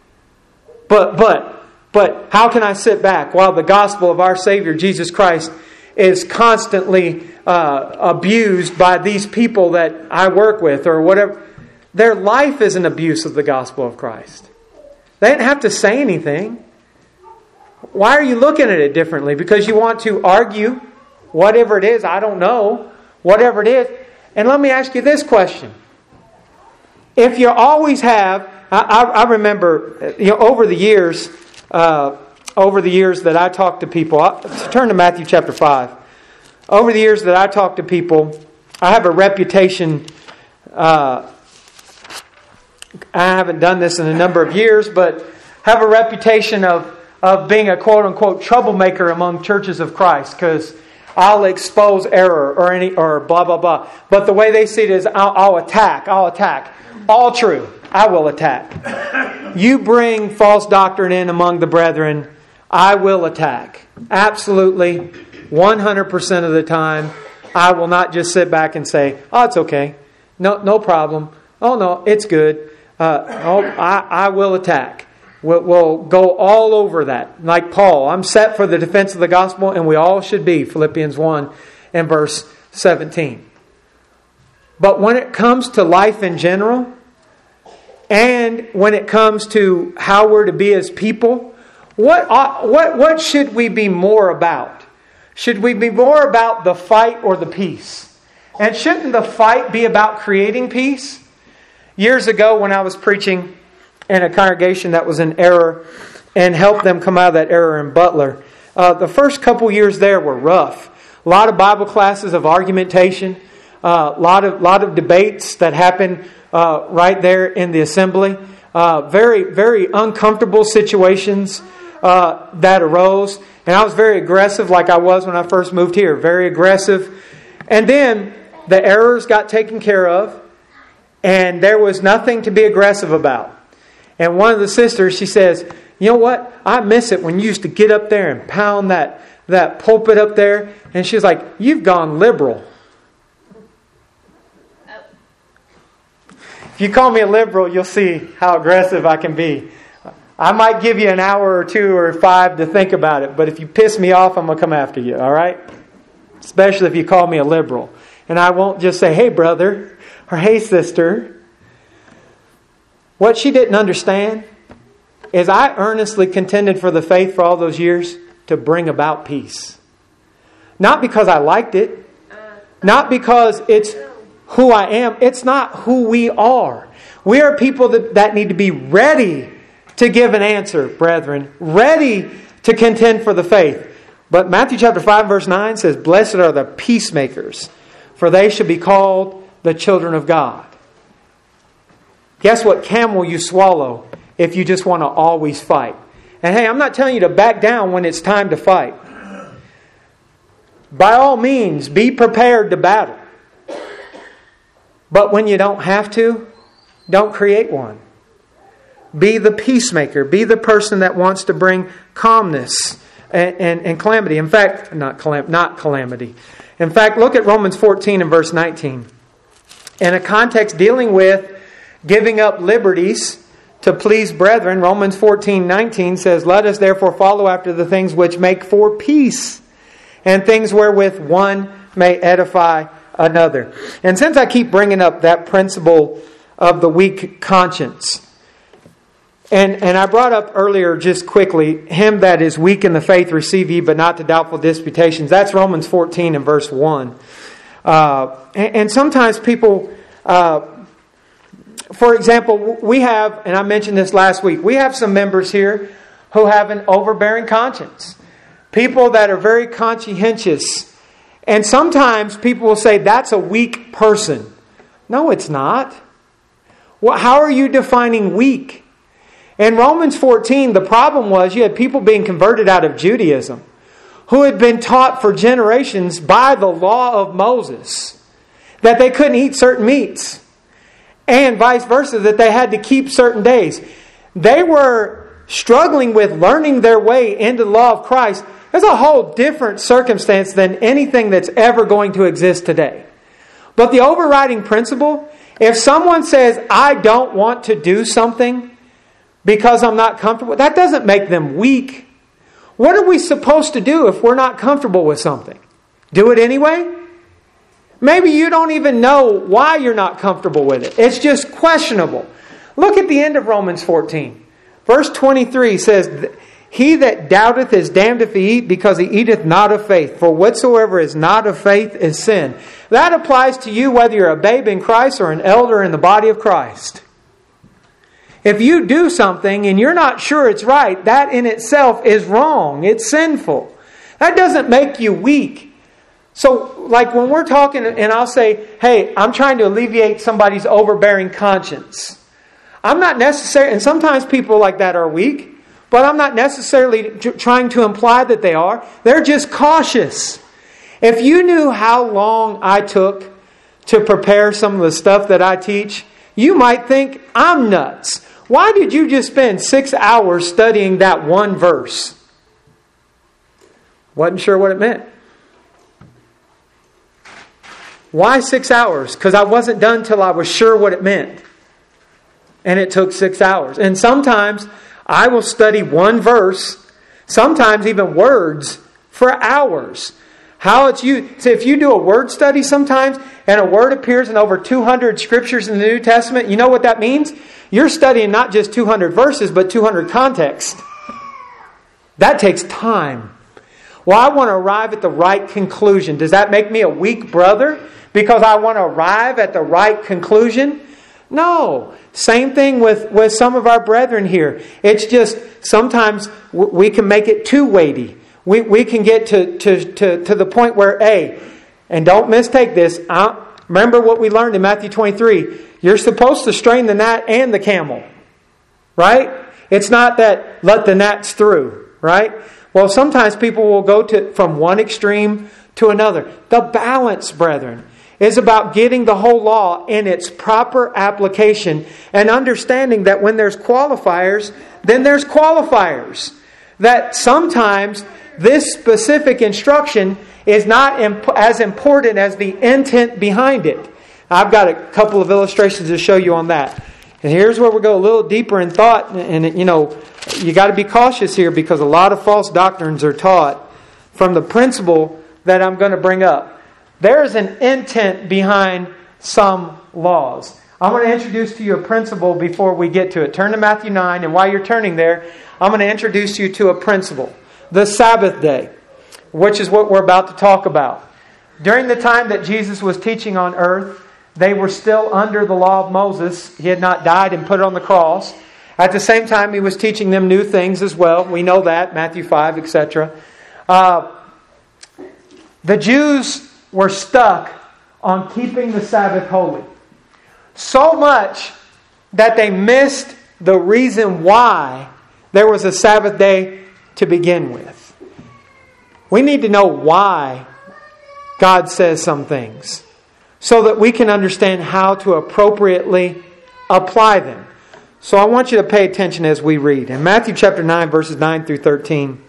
But how can I sit back while the gospel of our Savior, Jesus Christ, is constantly abused by these people that I work with or whatever? Their life is an abuse of the gospel of Christ. They didn't have to say anything. Why are you looking at it differently? Because you want to argue whatever it is, I don't know, whatever it is. And let me ask you this question. If you always have, I remember, over the years that I talk to people, turn to Matthew chapter 5. Over the years that I talk to people, I have a reputation. I haven't done this in a number of years, but have a reputation of being a quote unquote troublemaker among churches of Christ, because I'll expose error or blah blah blah. But the way they see it is, I'll attack. All true. I will attack. You bring false doctrine in among the brethren, I will attack. Absolutely. 100% of the time. I will not just sit back and say, oh, it's okay. No problem. Oh, no, it's good. I will attack. We'll go all over that. Like Paul, I'm set for the defense of the gospel, and we all should be. Philippians 1 and verse 17. But when it comes to life in general, and when it comes to how we're to be as people, what should we be more about? Should we be more about the fight or the peace? And shouldn't the fight be about creating peace? Years ago when I was preaching in a congregation that was in error and helped them come out of that error in Butler, the first couple years there were rough. A lot of Bible classes of argumentation, a lot of debates that happened right there in the assembly. Very, very uncomfortable situations that arose. And I was very aggressive like I was when I first moved here. Very aggressive. And then the errors got taken care of. And there was nothing to be aggressive about. And one of the sisters, she says, you know what? I miss it when you used to get up there and pound that pulpit up there. And she's like, you've gone liberal. If you call me a liberal, you'll see how aggressive I can be. I might give you an hour or 2 or 5 to think about it, but if you piss me off, I'm going to come after you, all right? Especially if you call me a liberal. And I won't just say, hey, brother, or hey, sister. What she didn't understand is I earnestly contended for the faith for all those years to bring about peace. Not because I liked it. Not because it's who I am. It's not who we are. We are people that need to be ready to give an answer, brethren. Ready to contend for the faith. But Matthew chapter 5 verse 9 says, blessed are the peacemakers, for they shall be called the children of God. Guess what camel you swallow if you just want to always fight. And hey, I'm not telling you to back down when it's time to fight. By all means, be prepared to battle. But when you don't have to, don't create one. Be the peacemaker. Be the person that wants to bring calmness and calamity. In fact, not calamity. In fact, look at Romans 14 and verse 19. In a context dealing with giving up liberties to please brethren, Romans 14:19 says, "Let us therefore follow after the things which make for peace, and things wherewith one may edify another." And since I keep bringing up that principle of the weak conscience, and I brought up earlier just quickly, "Him that is weak in the faith receive ye, but not to doubtful disputations." That's Romans 14 and verse 1. And sometimes people... for example, we have, and I mentioned this last week, we have some members here who have an overbearing conscience. People that are very conscientious. And sometimes people will say, that's a weak person. No, it's not. Well, how are you defining weak? In Romans 14, the problem was you had people being converted out of Judaism who had been taught for generations by the law of Moses that they couldn't eat certain meats. And vice versa, that they had to keep certain days. They were struggling with learning their way into the law of Christ. There's a whole different circumstance than anything that's ever going to exist today. But the overriding principle, if someone says, I don't want to do something because I'm not comfortable, that doesn't make them weak. What are we supposed to do if we're not comfortable with something? Do it anyway? Maybe you don't even know why you're not comfortable with it. It's just questionable. Look at the end of Romans 14. Verse 23 says, "He that doubteth is damned if he eat, because he eateth not of faith. For whatsoever is not of faith is sin." That applies to you whether you're a babe in Christ or an elder in the body of Christ. If you do something and you're not sure it's right, that in itself is wrong. It's sinful. That doesn't make you weak. So, like when we're talking and I'll say, hey, I'm trying to alleviate somebody's overbearing conscience. I'm not necessarily, and sometimes people like that are weak, but I'm not necessarily trying to imply that they are. They're just cautious. If you knew how long I took to prepare some of the stuff that I teach, you might think I'm nuts. Why did you just spend 6 hours studying that one verse? Wasn't sure what it meant. Why 6 hours? Because I wasn't done till I was sure what it meant. And it took 6 hours. And sometimes I will study one verse, sometimes even words, for hours. How it's used. So if you do a word study sometimes, and a word appears in over 200 scriptures in the New Testament, you know what that means? You're studying not just 200 verses, but 200 contexts. That takes time. Well, I want to arrive at the right conclusion. Does that make me a weak brother? Because I want to arrive at the right conclusion? No. Same thing with some of our brethren here. It's just sometimes we can make it too weighty. We can get to the point where, hey, and don't mistake this. Remember what we learned in Matthew 23. You're supposed to strain the gnat and the camel. Right? It's not that let the gnats through. Right? Well, sometimes people will go from one extreme to another. The balance, brethren, is about getting the whole law in its proper application and understanding that when there's qualifiers, then there's qualifiers. That sometimes this specific instruction is not as important as the intent behind it. I've got a couple of illustrations to show you on that. And here's where we go a little deeper in thought. And you got to be cautious here because a lot of false doctrines are taught from the principle that I'm going to bring up. There is an intent behind some laws. I'm going to introduce to you a principle before we get to it. Turn to Matthew 9, and while you're turning there, I'm going to introduce you to a principle. The Sabbath day, which is what we're about to talk about. During the time that Jesus was teaching on earth, they were still under the law of Moses. He had not died and put on the cross. At the same time, He was teaching them new things as well. We know that, Matthew 5, etc. The Jews were stuck on keeping the Sabbath holy. So much that they missed the reason why there was a Sabbath day to begin with. We need to know why God says some things, so that we can understand how to appropriately apply them. So I want you to pay attention as we read. In Matthew chapter 9, verses 9 through 13.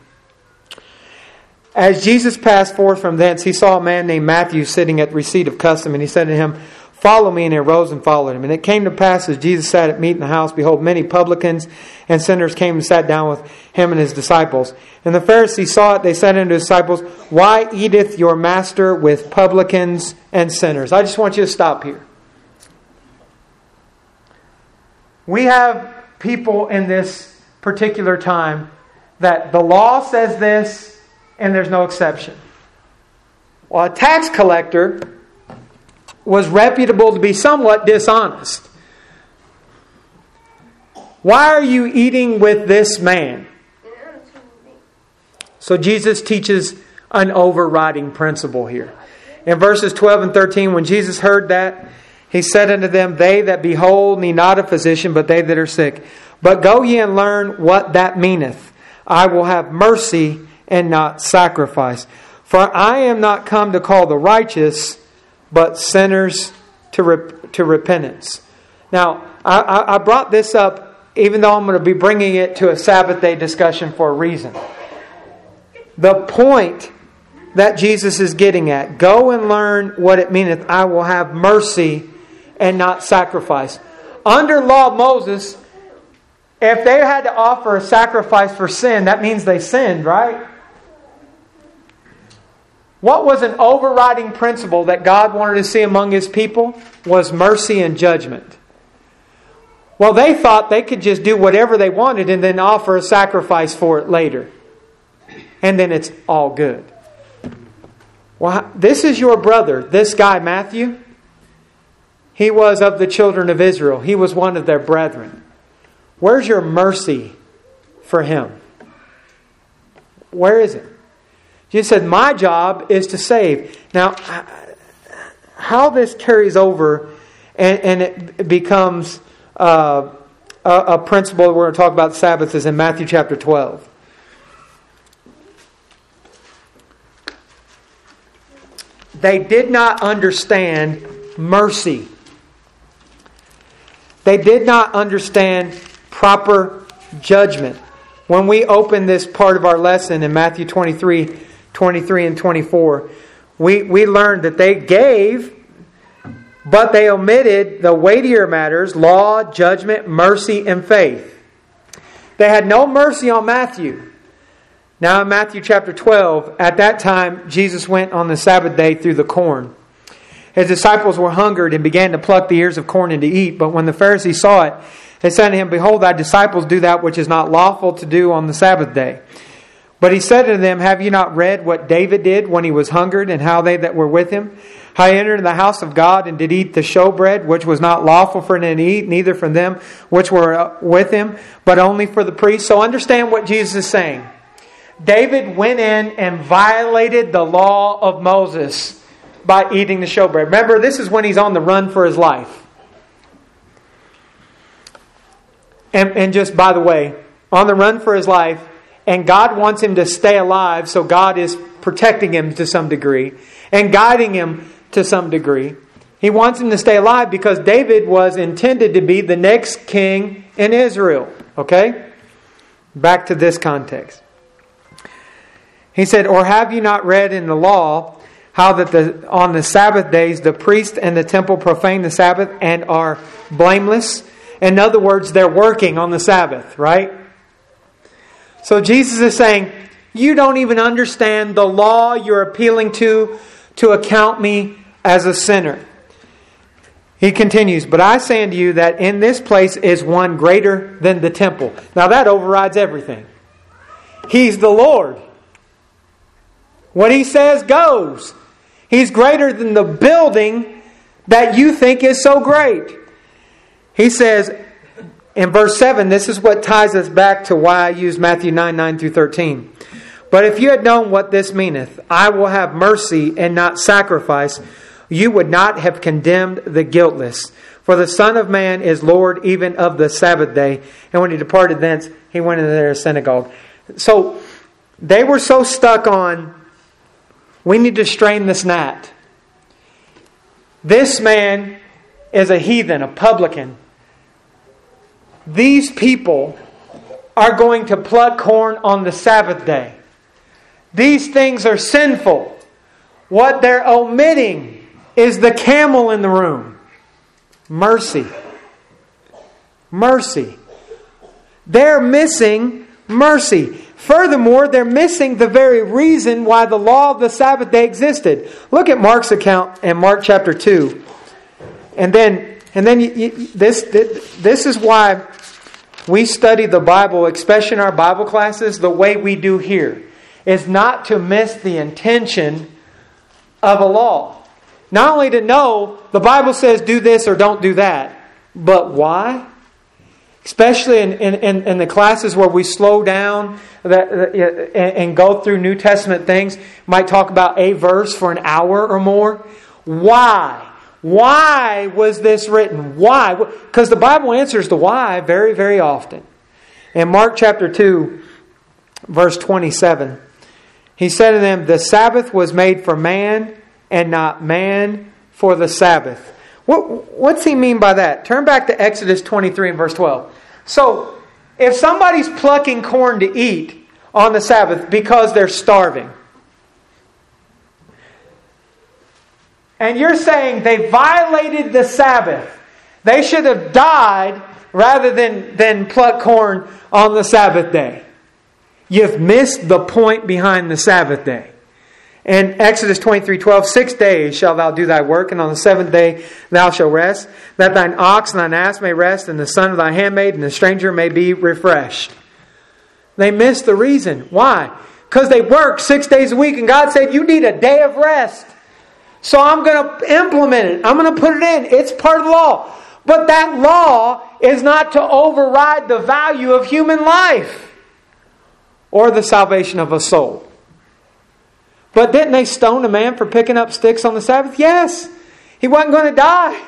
As Jesus passed forth from thence, he saw a man named Matthew sitting at the receipt of custom, and he said to him, "Follow me." And he arose and followed him. And it came to pass, as Jesus sat at meat in the house, behold, many publicans and sinners came and sat down with him and his disciples. And the Pharisees saw it. They said unto his disciples, "Why eateth your master with publicans and sinners?" I just want you to stop here. We have people in this particular time that the law says this, and there's no exception. Well, a tax collector was reputable to be somewhat dishonest. Why are you eating with this man? So Jesus teaches an overriding principle here. In verses 12 and 13, when Jesus heard that, he said unto them, "They that be whole need not a physician, but they that are sick. But go ye and learn what that meaneth. I will have mercy and not sacrifice. For I am not come to call the righteous, but sinners to repentance." Now, I brought this up, even though I'm going to be bringing it to a Sabbath day discussion for a reason. The point that Jesus is getting at, go and learn what it meaneth, I will have mercy and not sacrifice. Under law of Moses, if they had to offer a sacrifice for sin, that means they sinned, right? What was an overriding principle that God wanted to see among His people was mercy and judgment. Well, they thought they could just do whatever they wanted and then offer a sacrifice for it later. And then it's all good. Well, this is your brother, this guy Matthew. He was of the children of Israel. He was one of their brethren. Where's your mercy for him? Where is it? Jesus said, my job is to save. Now, how this carries over and it becomes a principle that we're going to talk about Sabbath is in Matthew chapter 12. They did not understand mercy. They did not understand proper judgment. When we open this part of our lesson in Matthew 23 and 24, we learned that they gave, but they omitted the weightier matters, law, judgment, mercy, and faith. They had no mercy on Matthew. Now in Matthew chapter 12, at that time, Jesus went on the Sabbath day through the corn. His disciples were hungered and began to pluck the ears of corn and to eat. But when the Pharisees saw it, they said to him, "Behold, thy disciples do that which is not lawful to do on the Sabbath day." But he said to them, "Have you not read what David did when he was hungered, and how they that were with him? How he entered the house of God and did eat the showbread, which was not lawful for him to eat, neither from them which were with him, but only for the priests." So understand what Jesus is saying. David went in and violated the law of Moses by eating the showbread. Remember, this is when he's on the run for his life. And just by the way, on the run for his life, and God wants him to stay alive, so God is protecting him to some degree and guiding him to some degree. He wants him to stay alive because David was intended to be the next king in Israel. Okay? Back to this context. He said, "Or have you not read in the law how that on the Sabbath days the priest and the temple profane the Sabbath and are blameless?" In other words, they're working on the Sabbath, right? So Jesus is saying, you don't even understand the law you're appealing to account me as a sinner. He continues, "But I say unto you that in this place is one greater than the temple." Now that overrides everything. He's the Lord. What He says goes. He's greater than the building that you think is so great. He says in verse 7, this is what ties us back to why I use Matthew 9 through 13. "But if you had known what this meaneth, I will have mercy and not sacrifice, you would not have condemned the guiltless. For the Son of Man is Lord even of the Sabbath day. And when He departed thence, He went into their synagogue." So they were so stuck on We need to strain this gnat. This man is a heathen, a publican. These people are going to pluck corn on the Sabbath day. These things are sinful. What they're omitting is the camel in the room. Mercy. Mercy. They're missing mercy. Furthermore, they're missing the very reason why the law of the Sabbath day existed. Look at Mark's account in Mark chapter 2. And then this is why we study the Bible, especially in our Bible classes, the way we do here, is not to miss the intention of a law. Not only to know the Bible says do this or don't do that, but why? Especially in the classes where we slow down and go through New Testament things, might talk about a verse for an hour or more. Why? Why was this written? Why? Because the Bible answers the why very, very often. In Mark chapter 2, verse 27, He said to them, the Sabbath was made for man and not man for the Sabbath. What's He mean by that? Turn back to Exodus 23 and verse 12. So, if somebody's plucking corn to eat on the Sabbath because they're starving, and you're saying they violated the Sabbath, they should have died rather than pluck corn on the Sabbath day. You've missed the point behind the Sabbath day. In Exodus 23:12, 6 days shalt thou do thy work, and on the seventh day thou shalt rest, that thine ox and thine ass may rest, and the son of thy handmaid and the stranger may be refreshed. They missed the reason. Why? Because they worked 6 days a week, and God said, you need a day of rest. So I'm going to implement it. I'm going to put it in. It's part of the law. But that law is not to override the value of human life or the salvation of a soul. But didn't they stone a man for picking up sticks on the Sabbath? Yes. He wasn't going to die.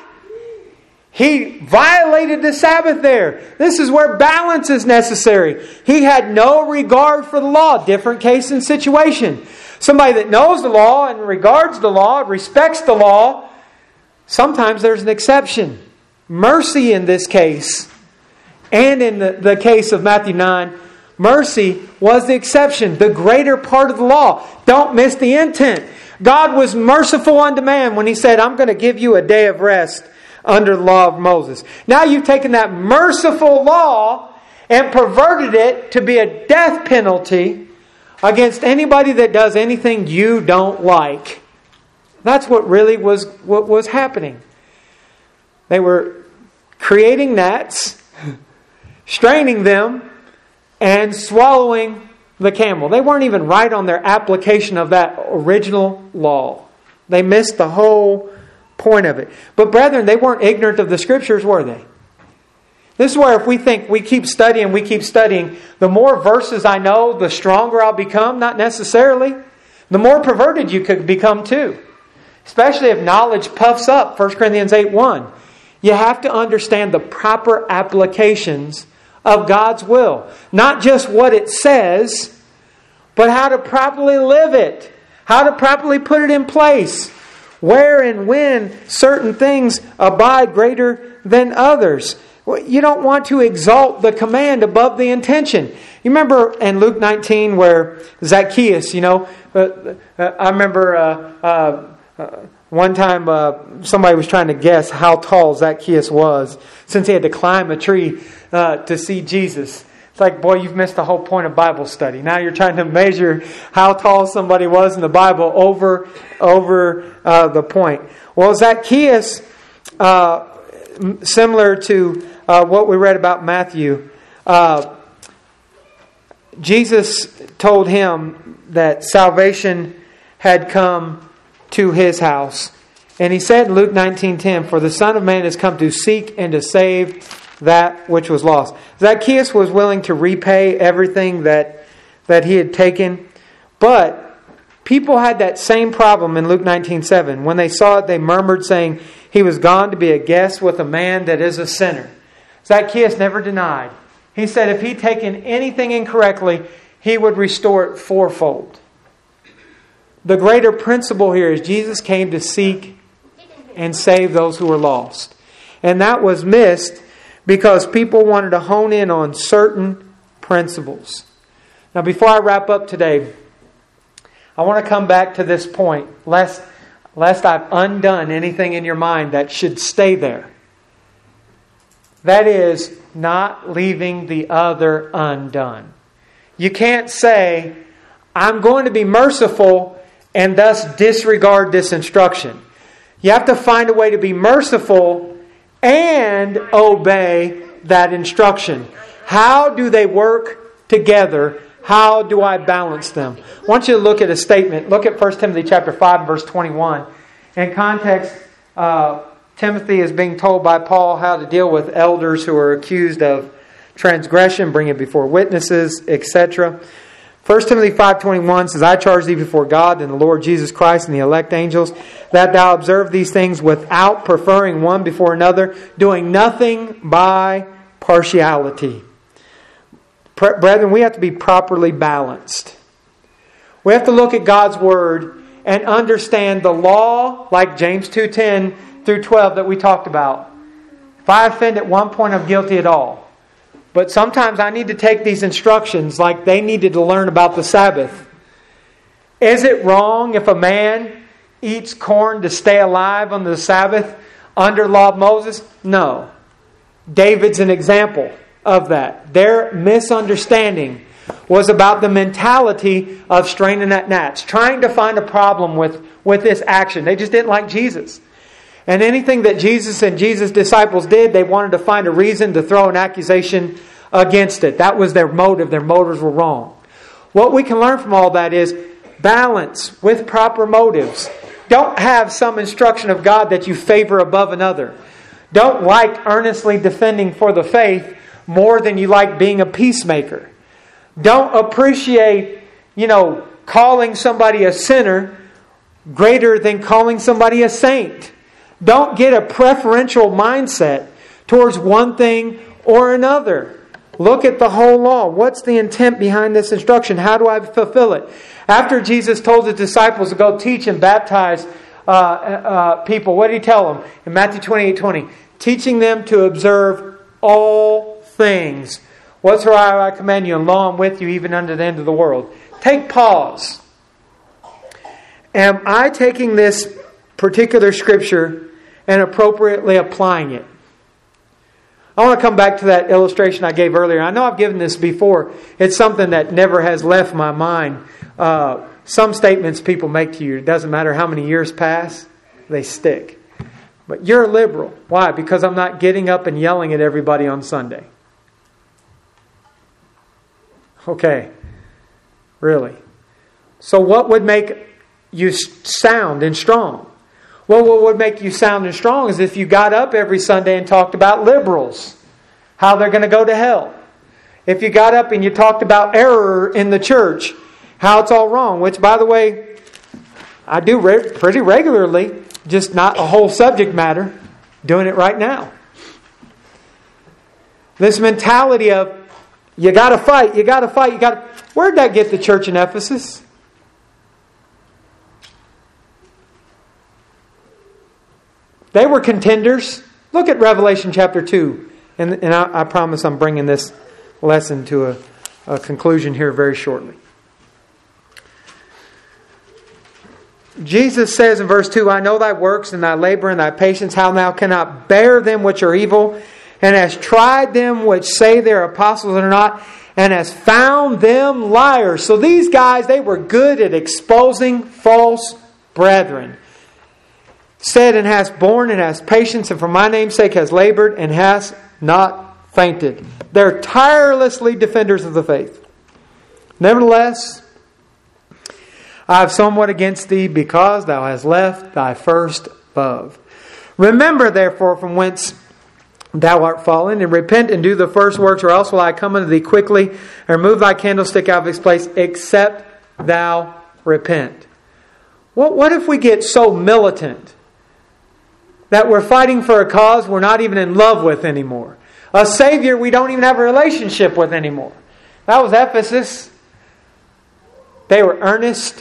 He violated the Sabbath there. This is where balance is necessary. He had no regard for the law. Different case and situation. Somebody that knows the law and regards the law, respects the law, sometimes there's an exception. Mercy in this case, and in the case of Matthew 9, mercy was the exception, the greater part of the law. Don't miss the intent. God was merciful unto man when He said, I'm going to give you a day of rest under the law of Moses. Now you've taken that merciful law and perverted it to be a death penalty against anybody that does anything you don't like. That's what really was happening. They were creating gnats, straining them, and swallowing the camel. They weren't even right on their application of that original law. They missed the whole point of it. But brethren, they weren't ignorant of the Scriptures, were they? This is where if we think we keep studying, the more verses I know, the stronger I'll become. Not necessarily. The more perverted you could become too. Especially if knowledge puffs up. 1 Corinthians 8:1. You have to understand the proper applications of God's will. Not just what it says, but how to properly live it. How to properly put it in place. Where and when certain things abide greater than others. You don't want to exalt the command above the intention. You remember in Luke 19 where Zacchaeus, I remember one time somebody was trying to guess how tall Zacchaeus was since he had to climb a tree to see Jesus. It's like, boy, you've missed the whole point of Bible study. Now you're trying to measure how tall somebody was in the Bible over the point. Well, Zacchaeus, similar to what we read about Matthew, Jesus told him that salvation had come to his house. And He said in Luke 19:10, for the Son of Man has come to seek and to save that which was lost. Zacchaeus was willing to repay everything that he had taken. But people had that same problem in Luke 19:7. When they saw it, they murmured, saying, he was gone to be a guest with a man that is a sinner. Zacchaeus never denied. He said if he'd taken anything incorrectly, he would restore it fourfold. the greater principle here is Jesus came to seek and save those who were lost. And that was missed because people wanted to hone in on certain principles. Now, before I wrap up today, I want to come back to this point, lest I've undone anything in your mind that should stay there. That is, not leaving the other undone. You can't say, I'm going to be merciful and thus disregard this instruction. You have to find a way to be merciful and obey that instruction. How do they work together? How do I balance them? I want you to look at a statement. Look at 1 Timothy chapter 5, verse 21. In context, Timothy is being told by Paul how to deal with elders who are accused of transgression, bring it before witnesses, etc. 1 Timothy 5:21 says, I charge thee before God and the Lord Jesus Christ and the elect angels, that thou observe these things without preferring one before another, doing nothing by partiality. Brethren, we have to be properly balanced. We have to look at God's Word and understand the law, like James 2:10 through 12 that we talked about. If I offend at one point, I'm guilty at all. But sometimes I need to take these instructions like they needed to learn about the Sabbath. Is it wrong if a man eats corn to stay alive on the Sabbath under law of Moses? No. David's an example of that. Their misunderstanding was about the mentality of straining at gnats, trying to find a problem with this action. They just didn't like Jesus. And anything that Jesus and Jesus' disciples did, they wanted to find a reason to throw an accusation against it. That was their motive. Their motives were wrong. What we can learn from all that is balance with proper motives. Don't have some instruction of God that you favor above another. Don't like earnestly defending for the faith more than you like being a peacemaker. Don't appreciate, calling somebody a sinner greater than calling somebody a saint. Don't get a preferential mindset towards one thing or another. Look at the whole law. What's the intent behind this instruction? How do I fulfill it? After Jesus told his disciples to go teach and baptize people, what did he tell them? In Matthew 28:20, teaching them to observe all things. Whatsoever I command you, and lo, I'm with you even unto the end of the world. Take pause. Am I taking this particular scripture and appropriately applying it? I want to come back to that illustration I gave earlier. I know I've given this before. It's something that never has left my mind. Some statements people make to you, it doesn't matter how many years pass, they stick. But you're a liberal. Why? Because I'm not getting up and yelling at everybody on Sunday. Okay. Really? So what would make you sound and strong? Well, what would make you sound and strong is if you got up every Sunday and talked about liberals, how they're going to go to hell. If you got up and you talked about error in the church, how it's all wrong, which, by the way, I do pretty regularly, just not a whole subject matter, doing it right now. This mentality of, you got to fight. Where'd that get the church in Ephesus? They were contenders. Look at Revelation chapter 2. And I promise I'm bringing this lesson to a conclusion here very shortly. Jesus says in verse 2, I know thy works and thy labor and thy patience, how thou cannot bear them which are evil, and hast tried them which say they are apostles and are not, and hast found them liars. So these guys, they were good at exposing false brethren. Said, and hast borne and hast patience, and for my name's sake has labored and has not fainted. They're tirelessly defenders of the faith. Nevertheless, I have somewhat against thee, because thou hast left thy first love. Remember, therefore, from whence thou art fallen, and repent and do the first works, or else will I come unto thee quickly, and remove thy candlestick out of its place, except thou repent. What if we get so militant that we're fighting for a cause we're not even in love with anymore? A Savior we don't even have a relationship with anymore. That was Ephesus. They were earnest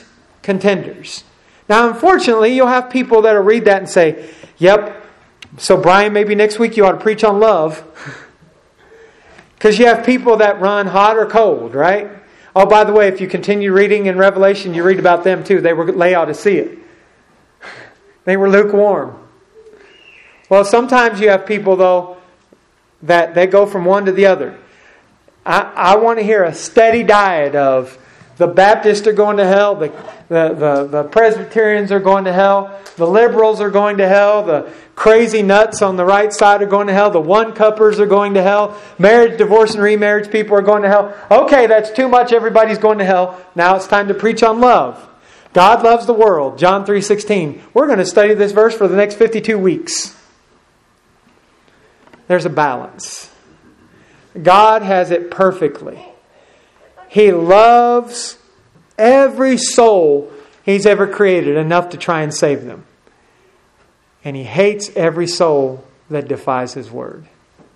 contenders. Now, unfortunately, you'll have people that will read that and say, yep, so Brian, maybe next week you ought to preach on love. Because you have people that run hot or cold, right? Oh, by the way, if you continue reading in Revelation, you read about them too. They were Laodicea. They were lukewarm. Well, sometimes you have people, though, that they go from one to the other. I want to hear a steady diet of the Baptists are going to hell, the Presbyterians are going to hell, the liberals are going to hell, the crazy nuts on the right side are going to hell, the one-cuppers are going to hell, marriage, divorce, and remarriage people are going to hell. Okay, that's too much, everybody's going to hell. Now it's time to preach on love. God loves the world, John 3:16. We're going to study this verse for the next 52 weeks. There's a balance. God has it perfectly. He loves every soul He's ever created enough to try and save them. And He hates every soul that defies His word.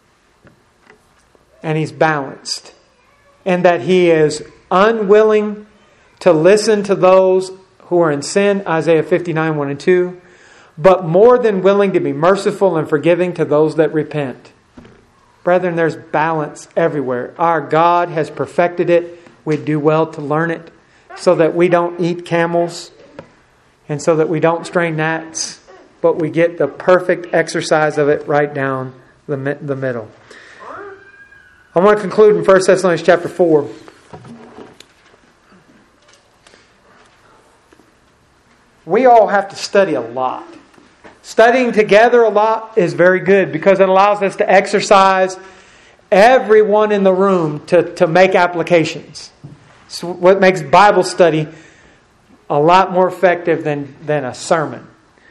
And He's balanced. And that He is unwilling to listen to those who are in sin, Isaiah 59, 1 and 2, but more than willing to be merciful and forgiving to those that repent. Brethren, there's balance everywhere. Our God has perfected it. We do well to learn it so that we don't eat camels and so that we don't strain gnats, but we get the perfect exercise of it right down the middle. I want to conclude in 1 Thessalonians chapter 4. We all have to study a lot. Studying together a lot is very good because it allows us to exercise everyone in the room to make applications. It's what makes Bible study a lot more effective than a sermon.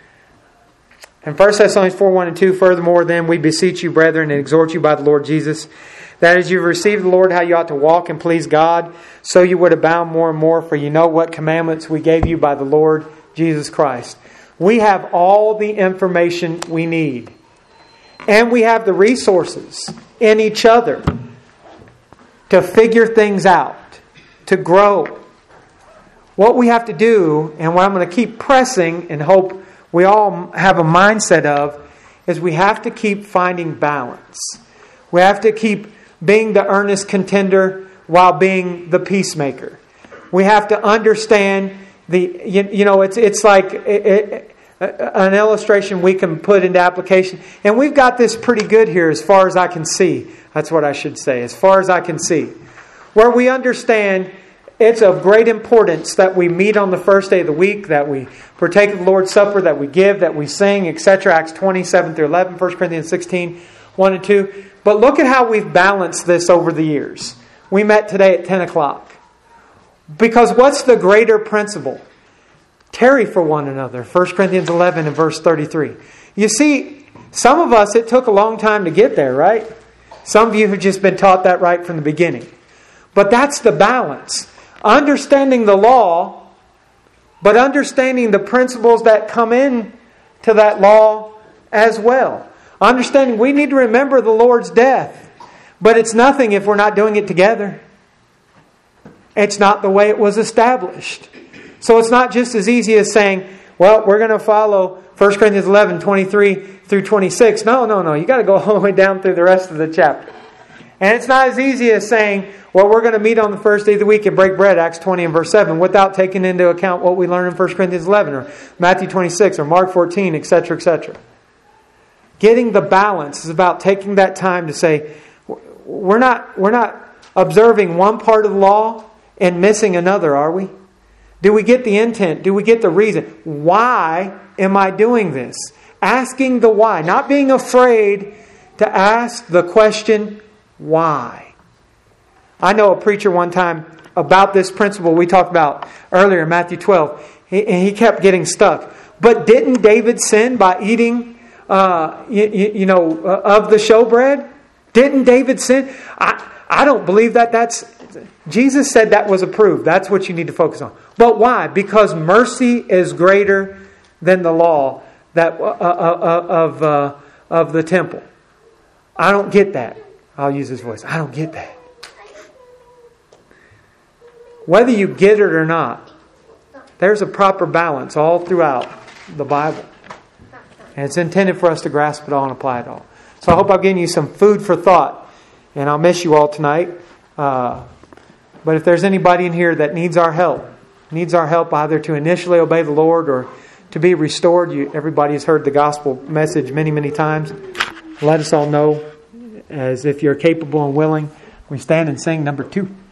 In 1 Thessalonians 4, 1 and 2, furthermore, then we beseech you, brethren, and exhort you by the Lord Jesus, that as you have received the Lord, how you ought to walk and please God, so you would abound more and more, for you know what commandments we gave you by the Lord Jesus Christ. We have all the information we need. And we have the resources in each other to figure things out, to grow. What we have to do, and what I'm going to keep pressing and hope we all have a mindset of, is we have to keep finding balance. We have to keep being the earnest contender while being the peacemaker. We have to understand it's like an illustration we can put into application. And we've got this pretty good here as far as I can see. That's what I should say. As far as I can see. Where we understand it's of great importance that we meet on the first day of the week, that we partake of the Lord's Supper, that we give, that we sing, etc. Acts 20, 7 through 11, 1 Corinthians 16, 1 and 2. But look at how we've balanced this over the years. We met today at 10 o'clock. Because what's the greater principle? Tarry for one another. 1 Corinthians 11 and verse 33. You see, some of us, it took a long time to get there, right? Some of you have just been taught that right from the beginning. But that's the balance. Understanding the law, but understanding the principles that come in to that law as well. Understanding we need to remember the Lord's death. But it's nothing if we're not doing it together. It's not the way it was established. So it's not just as easy as saying, well, we're going to follow 1 Corinthians 11, 23 through 26. No. You got to go all the way down through the rest of the chapter. And it's not as easy as saying, well, we're going to meet on the first day of the week and break bread, Acts 20 and verse 7, without taking into account what we learn in 1 Corinthians 11 or Matthew 26 or Mark 14, etc., etc. Getting the balance is about taking that time to say, we're not observing one part of the law and missing another, are we? Do we get the intent? Do we get the reason? Why am I doing this? Asking the why. Not being afraid to ask the question, why? I know a preacher one time about this principle we talked about earlier in Matthew 12. He kept getting stuck. But didn't David sin by eating of the showbread? Didn't David sin? I don't believe that's... Jesus said that was approved. That's what you need to focus on. But why? Because mercy is greater than the law of the temple. I don't get that. I'll use his voice. I don't get that. Whether you get it or not, There's a proper balance all throughout the Bible. And it's intended for us to grasp it all and apply it all. So I hope I've given you some food for thought. And I'll miss you all tonight. But if there's anybody in here that needs our help either to initially obey the Lord or to be restored, everybody has heard the gospel message many, many times. Let us all know, as if you're capable and willing. We stand and sing number 2.